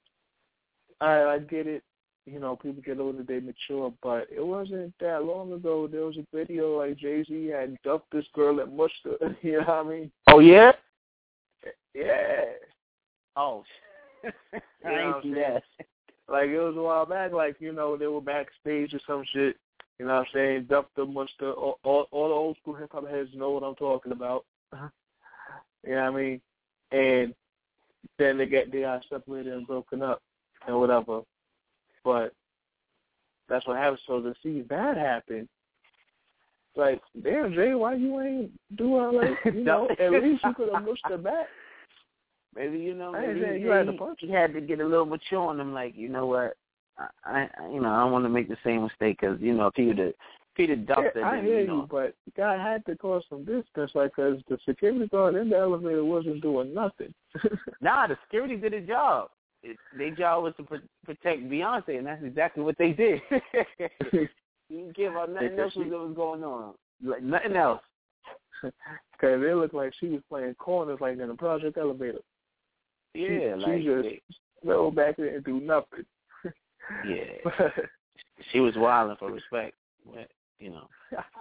I, I get it. You know, people get older, they mature, but it wasn't that long ago. There was a video like Jay-Z had dumped this girl at Muster. You know what I mean? Oh, yeah? Yeah. Oh, You I know ain't what see I'm saying? that. Like, it was a while back, like, you know, they were backstage or some shit. You know what I'm saying? Dumped the Muster. All, all, all the old school hip-hop heads know what I'm talking about. You know what I mean? And then they get they got separated and broken up and whatever. But that's what happened. So to see that happen, like, damn, Jay, why you ain't doing like, you know, at least you could have mushed her back. Maybe, you know, I ain't maybe saying he, you had to he- punch he had to get a little mature on him. Like, you know what? I, I you know, I don't want to make the same mistake because, you know, if he'd have, if he'd have dumped Yeah, it, I then, hear you know. you, but guy had to cause some distance, like, because the security guard in the elevator wasn't doing nothing. Nah, the security did a job. It, their job was to pr- protect Beyonce, and that's exactly what they did. You didn't care about nothing Because else she- that was going on. Like, nothing else. Because it looked like she was playing corners, like in a project elevator. Yeah, she, like, she just they- rolled back there and do nothing. yeah. She was wilding for respect, but, you know.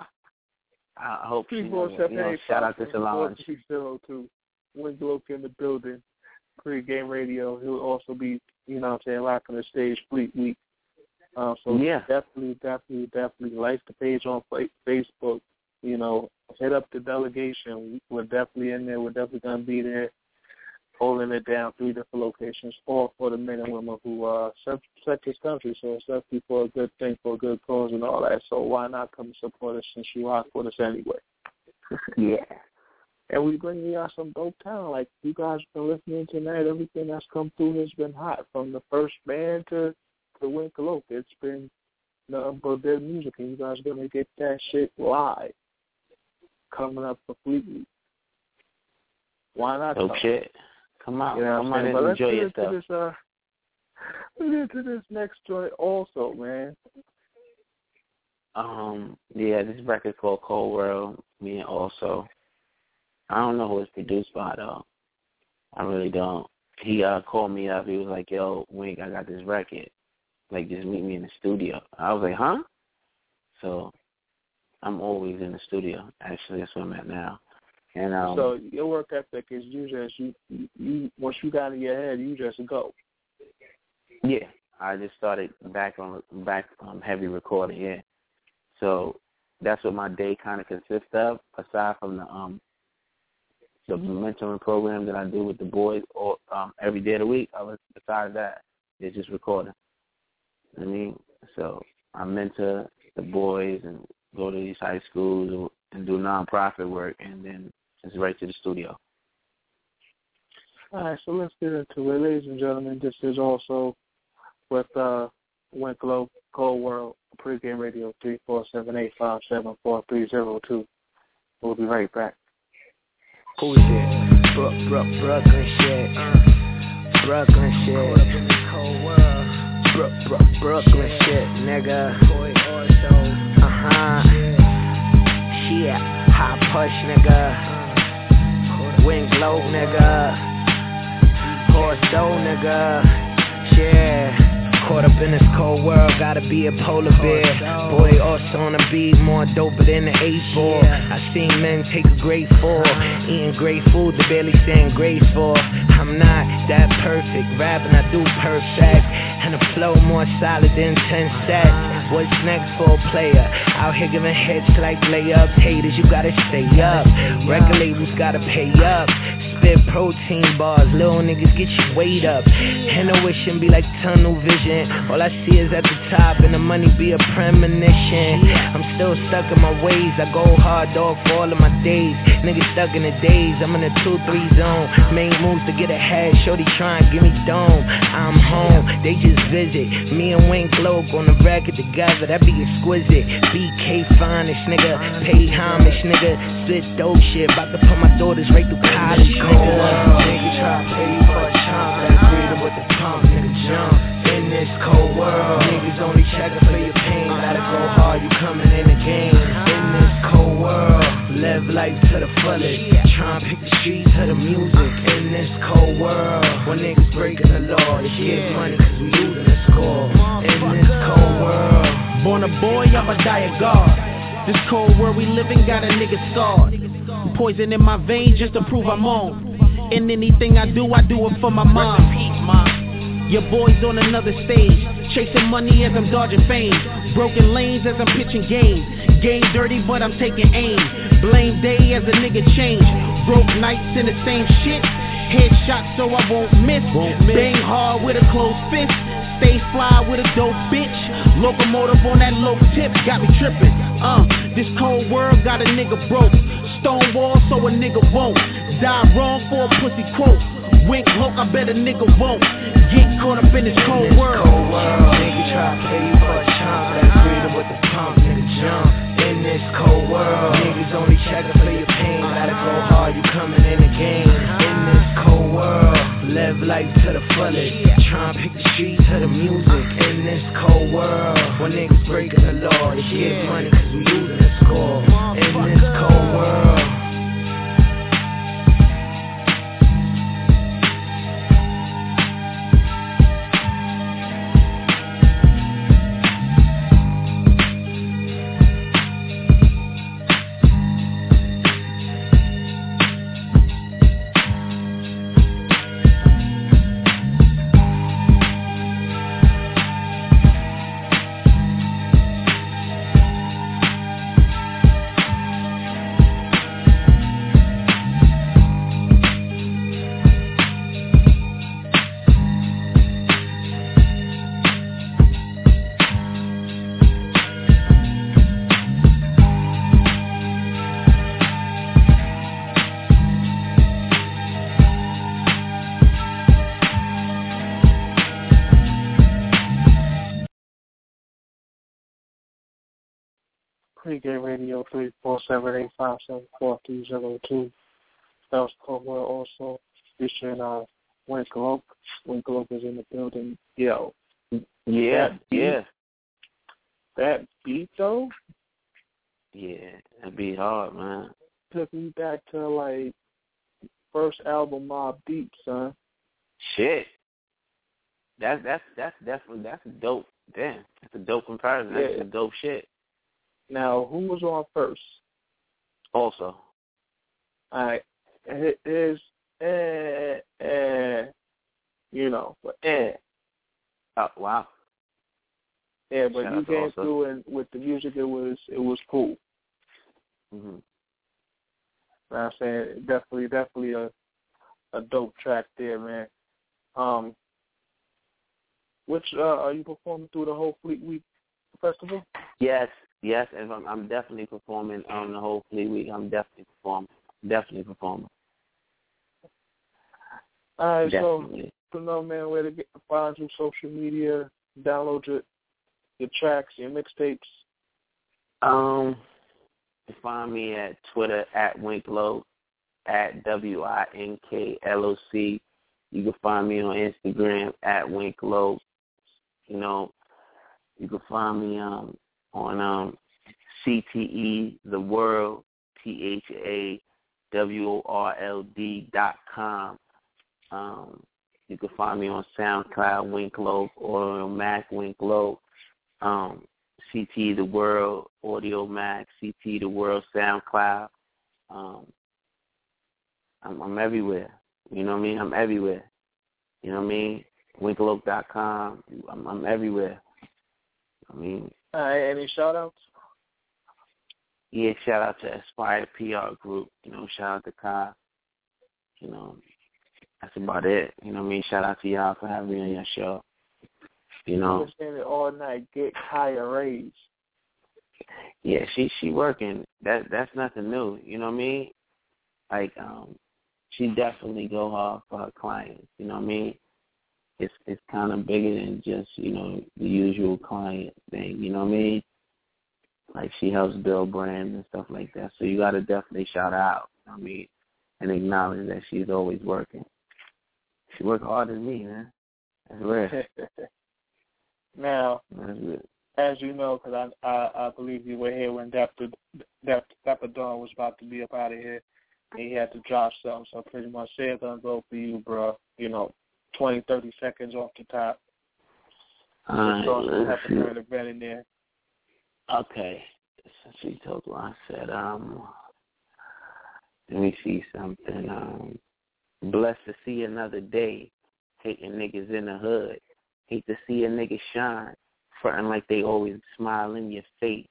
I hope she People never, you know, shout out to Solange. three zero two Wink Loke in the building. Pre-game radio. He'll also be, you know what I'm saying, rocking the stage Fleet Week. Uh, so Yeah. definitely, definitely, definitely like the page on fa- Facebook. You know, hit up the delegation. We're definitely in there. We're definitely going to be there, holding it down, three different locations, all for the men and women who uh, serve serve this country. So it's definitely for a good thing, for a good cause and all that. So why not come and support us since you rock with us anyway? Yeah. And we bring you out some dope talent. Like, you guys have been listening tonight. Everything that's come through has been hot. From the first band to the Wink Loke. It's been nothing but good music. And you guys are going to get that shit live coming up for Fleet Week. Why not? Dope come? shit. Come out. You know Come what out I'm saying? and But let's enjoy get your into stuff. this, uh, let's get into this next joint also, man. Um, yeah, this record called Cold World, me and also. I don't know who it's produced by, though. I really don't. He uh, called me up. He was like, yo, Wink, I got this record. Like, just meet me in the studio. I was like, huh? So I'm always in the studio. Actually, that's where I'm at now. And um, So your work ethic is you just, you, you, you, once you got in your head, you just go. yeah, I just started back on back on heavy recording, yeah. So that's what my day kind of consists of, aside from the um the mentoring program that I do with the boys or um every day of the week. I was besides that, it's just recording. I mean, so I mentor the boys and go to these high schools and do nonprofit work, and then just right to the studio. All right, so let's get into it. Ladies and gentlemen, this is also with uh, Wink Loke, Cold World, pregame radio, three four seven, eight five seven, four three zero two. We'll be right back. Who is it? Brook, Brook, Brooklyn shit. Brooklyn shit. Brook, Brook, Brooklyn shit, nigga. Uh-huh. Yeah, hot push, nigga. Wink Loke, nigga. Horse dough, nigga. Yeah. Caught up in this cold world, gotta be a polar bear. Boy, also on the beat, more doper than the eight ball. I seen men take a great fall, eating great food, they barely saying graceful. I'm not that perfect, rapping I do perfect, and the flow more solid than ten sets. What's next for a player? Out here giving hits like layups. Haters, you gotta stay up. Record labels gotta pay up. Spit protein bars, little niggas get your weight up. Intuition be like tunnel vision. All I see is at the top, and the money be a premonition. I'm still stuck in my ways. I go hard, dog, for all of my days. Niggas stuck in the days. I'm in a two three zone. Main moves to get ahead. Shorty trying, give me dome. I'm home. They just visit. Me and Wink Globe on the record together. That be exquisite. B K finest, nigga. Pay homage, nigga. Spit dope shit. About to put my daughters right through college, nigga. Nigga try to pay you for a chomp. That freedom with the pump, nigga, jump. In this cold world, niggas only checking for your pain. Gotta go hard, you coming in the game. In this cold world, live life to the fullest. Try and pick the streets to the music. In this cold world, when niggas breaking the law, they get money cause we losing the score. In this cold world, born a boy, I'ma die a god. This cold world we living got a nigga scarred. Poison in my veins just to prove I'm on. And anything I do, I do it for my mom. Your boy's on another stage, chasing money as I'm dodging fame. Broken lanes as I'm pitching game. Game dirty, but I'm taking aim. Blame day as a nigga change. Broke nights in the same shit. Headshot so I won't miss. Bang hard with a closed fist. Stay fly with a dope bitch. Locomotive on that low tip got me tripping. Uh, this cold world got a nigga broke. Stonewall so a nigga won't die wrong for a pussy quote. Wink hook, I bet a nigga won't get caught up in this cold world. Cold world, nigga try to pay you for a chomp. That freedom with the pump, nigga jump. In this cold world, niggas only checking for your pain. Gotta go hard, you coming in the game. In this cold world, live life to the fullest. Try and pick the streets to the music. In this cold world, when niggas breaking the law, they get money cause we losing the score. In this cold world. Pregame Radio three four seven eight five seven four three zero two. That was Cobra also featuring uh Wink Globe. Wink Globe is in the building. Yo. Yeah, that beat, yeah. That beat though? Yeah, that beat hard, man. Took me back to like first album Mobb Deep, son. Shit. That's that's that's definitely that's a dope. Damn, that's a dope comparison. That's Yeah. a dope shit. Now, who was on first? Also. All right. It is, eh, eh, you know, but eh. Oh, wow. Yeah, but Shout you out to came Also. through and with the music, it was it was cool. Mm-hmm. You know what I'm saying? Definitely, definitely a a dope track there, man. Um, which uh, are you performing through the whole Fleet Week festival? Yes, yes, and I'm, I'm definitely performing on the whole Fleet Week. I'm definitely performing. Definitely performing. All right, Definitely. so to know, man, where to get find you, social media, download your your tracks, your mixtapes. Um, you can find me at Twitter at Winklow, at W I N K L O C. You can find me on Instagram at Winklow. You know, you can find me um on um C T E The World, T H A W O R L D dot com. Um, You can find me on SoundCloud, Wink Lope, Audio Mac, Wink Lope, um, C T The World, Audio Mac, C T The World, SoundCloud. Um, I'm, I'm everywhere. You know what I mean? I'm everywhere. You know what I mean? Winklope dot com. I'm, I'm everywhere. I mean. Uh, any shout-outs? Yeah, shout out to Aspire P R Group. You know, shout out to Kai. You know, that's about it. You know what I mean? Shout out to y'all for having me on your show. You know. Listening all night, get higher raise. Yeah, she she working. That that's nothing new. You know what I mean? Like, um, she definitely go hard for her clients. You know what I mean? It's it's kind of bigger than just, you know, the usual client thing. You know what I mean? Like, she helps build brands and stuff like that. So you got to definitely shout her out. You know what I mean? And acknowledge that she's always working. She work harder than me, man. That's rare. Now, That's good. as you know, because I, I I believe you were here when Dapper Dapper Dawn was about to be up out of here, and he had to drop something. So pretty much, say it's gonna go for you, bro. You know, twenty, thirty seconds off the top. All right, Just have let's a current event in there. Okay. So she told me, I said, um, let me see something. Um, blessed to see another day. Hating niggas in the hood. Hate to see a nigga shine. Frontin' like they always smile in your face.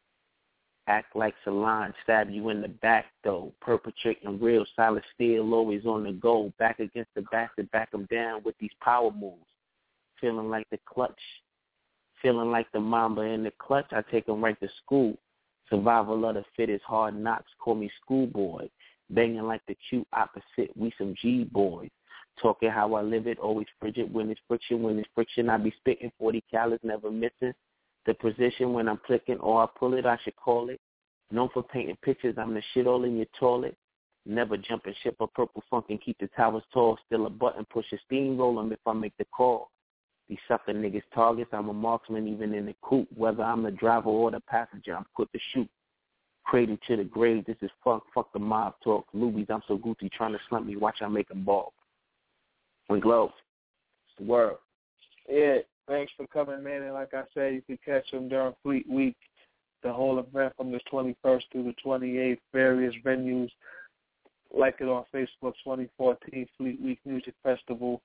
Act like Solange, stab you in the back, though. Perpetrating real solid steel, always on the go. Back against the back to back them down with these power moves. Feeling like the clutch. Feeling like the mamba in the clutch, I take them right to school. Survival of the fittest, hard knocks, call me schoolboy. Banging like the cute opposite, we some G-boys. Talking how I live it, always frigid. When it's friction, when it's friction, I be spitting forty calories, never missing. The position when I'm clicking or I pull it, I should call it. Known for painting pictures, I'm the shit all in your toilet. Never jumping ship a purple funk and keep the towers tall. Still a button, push a steamroll 'em if I make the call. These sucker niggas targets, I'm a marksman even in the coupe. Whether I'm the driver or the passenger, I'm quick to shoot. Cradle to the grave, this is fuck, fuck the mob talk. Lubies, I'm so Gucci, trying to slump me, watch I make them ball. Wink Lope, it's the world. Yeah, thanks for coming, man. And like I said, you can catch them during Fleet Week, the whole event from the twenty-first through the twenty-eighth, various venues. Like it on Facebook, twenty fourteen Fleet Week Music Festival.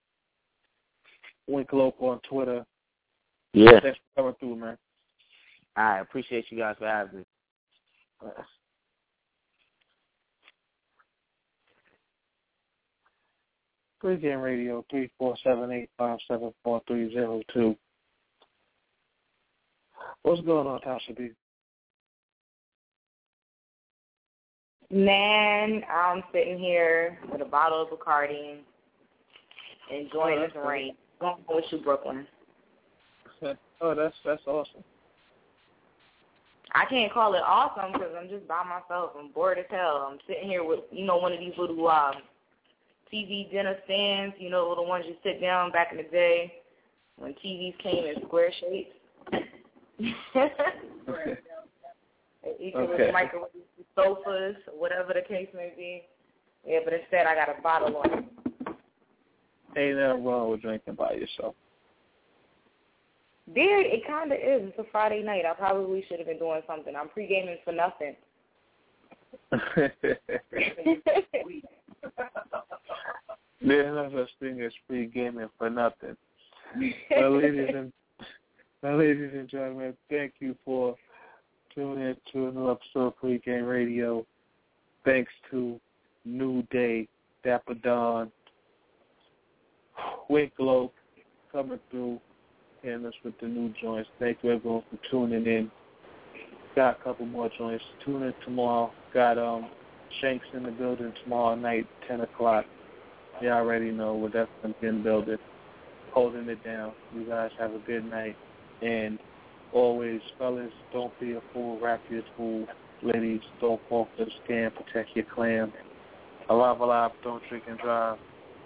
Wink Lope on Twitter. Yeah. Thanks for coming through, man. I appreciate you guys for having me. Yes. Pregame Radio, three four seven, eight five seven, four three zero two. What's going on, Tasha B? Man, I'm sitting here with a bottle of Bacardi, enjoying Oh, this that's rain. Going with you, Brooklyn. Oh, that's that's awesome. I can't call it awesome because I'm just by myself. I'm bored as hell. I'm sitting here with, you know, one of these little um, T V dinner stands, you know, little ones you sit down back in the day when T Vs came in square shapes. Each of Okay. the microwave sofas, whatever the case may be. Yeah, but instead I got a bottle on it. Ain't nothing wrong with drinking by yourself. There, it kind of is. It's a Friday night. I probably should have been doing something. I'm pre-gaming for nothing. There's no such thing as free gaming for nothing. Well, ladies and well, ladies and gentlemen, thank you for tuning in to another episode of Pregame Radio. Thanks to New Day, Dapper Dawn, Wink Lope coming through, hitting us with the new joints. Thank you everyone for tuning in. Got a couple more joints. Tune in tomorrow. Got um Shanks in the building tomorrow night, ten o'clock. You already know we're definitely in the building, holding it down. You guys have a good night. And always, fellas, don't be a fool, rap your fool. Ladies, don't fall for the scam, protect your clan. Alive, alive, don't drink and drive.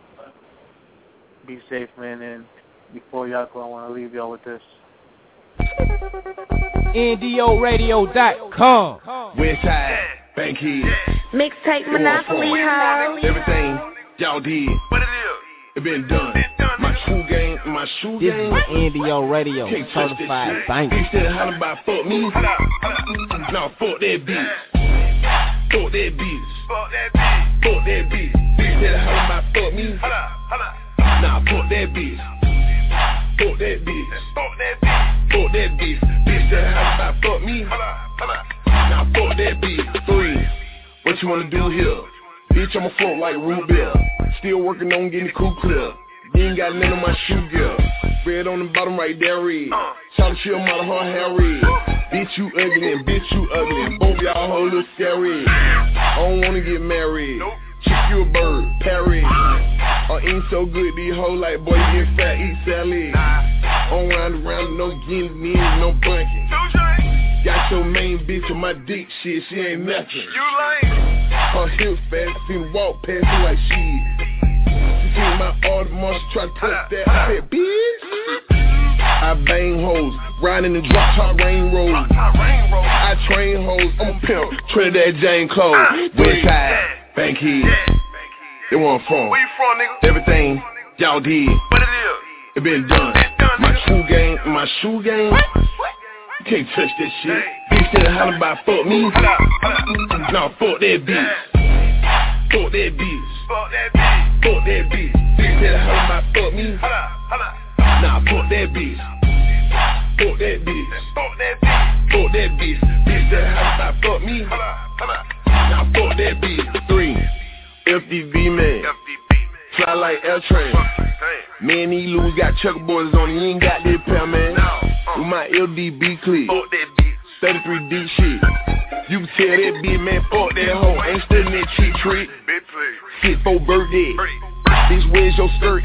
Be safe, man, and before y'all go, I want to leave y'all with this. N D O radio dot com. Westside, Bankhead, Mixtape Monopoly, ho. everything y'all did. What it is? it been done. My true game, my shoe This game. is N D O Radio, Can't touch that certified shit. banger. Bitch said hollering about fuck me. Nah, fuck that bitch. Fuck that bitch. Fuck that bitch. Fuck that bitch. Bitch said hollering about fuck me. Nah, fuck that bitch. Fuck that bitch. Fuck that bitch. Fuck that bitch. Bitch said hollering about fuck me. Nah, fuck that bitch. Three. What you wanna do here? Bitch, I'ma float like root beer. Still working on getting the crew clear. You ain't got none of my shoe gear. Red on the bottom right there, red. Shout to chill, mother, her hair red. Bitch, you ugly and bitch, you ugly. Both y'all whole little scary. I don't wanna get married. Chick, you a bird, parry. I ain't so good, these hoes like, boy, you get fat, eat salad. I don't round around, no guinea, no bunking. Got your main bitch on my dick, shit, she ain't nothing. You lame. Her hips fast, I seen her walk past me like shit. She seen my Audemars, try to touch that. I said, bitch. I bang hoes, riding the drop top rain road. I train hoes, I'm a pimp, Trinidad Jane Clothes. Westside, Bankhead, they where I'm from. Where you from, nigga? Everything y'all did, what it is? It been done. My true game, my shoe game. You can't touch that shit. Bitch said hollering about fuck me. Nah, fuck that bitch. Fuck that bitch. Fuck that bitch. Fuck that bitch. Bitch said hollering about fuck me. Nah, fuck that bitch. Fuck that bitch. Fuck that bitch. Fuck that bitch. Bitch said hollering about fuck me. Nah, fuck that bitch. Three. F D V man. Fly like L train. Man, these loos got checkerboards on. He ain't got this pair, man. With my L D B clip. thirty-three D shit. You can tell that bitch, man, fuck that hoe. Ain't studying that cheap trick. Sit for birthday. Bitch, where's your skirt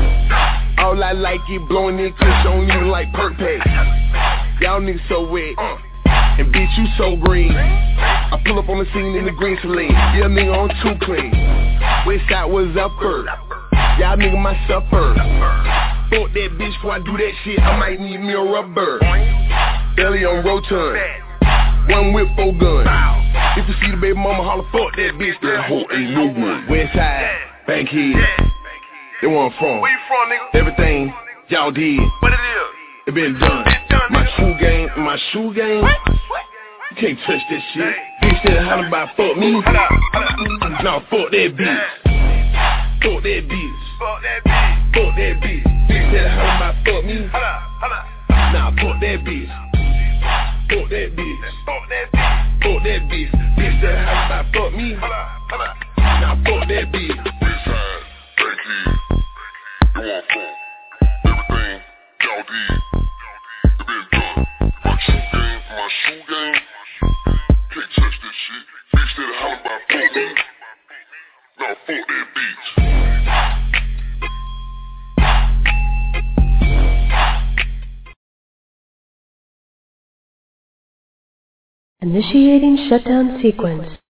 at? All I like is blowing in kush. I don't even like perk packs. Y'all niggas so wet. And bitch, you so green. I pull up on the scene in the green saline. Yeah, nigga on too clean. Westside was upper. Y'all nigga my supper. Fuck that bitch before I do that shit. I might need me a rubber. Belly on rotund. One whip, four gun. If you see the baby mama holler, fuck that bitch. That hoe ain't no one. Westside, Bankhead. They where I'm from. Where you from, nigga? Everything y'all did, what it is? It been done. My true game, my shoe game. You can't touch that shit. Bitch said hollering about fuck me. Nah, fuck that bitch. Fuck that bitch. Fuck that bitch. Fuck that bitch. Bitch said hollering about fuck me. Nah, fuck that bitch. Fuck that bitch. Fuck that bitch. Fuck that bitch. Bitch said hollering about fuck me. Nah, fuck that bitch. Westside, Bankhead, they where I'm from. Everything y'all did, it been done. My true game, my shoe game. Can't touch this shit. Bitch said hollering about fuck me. Nah, fuck that bitch. Initiating shutdown sequence.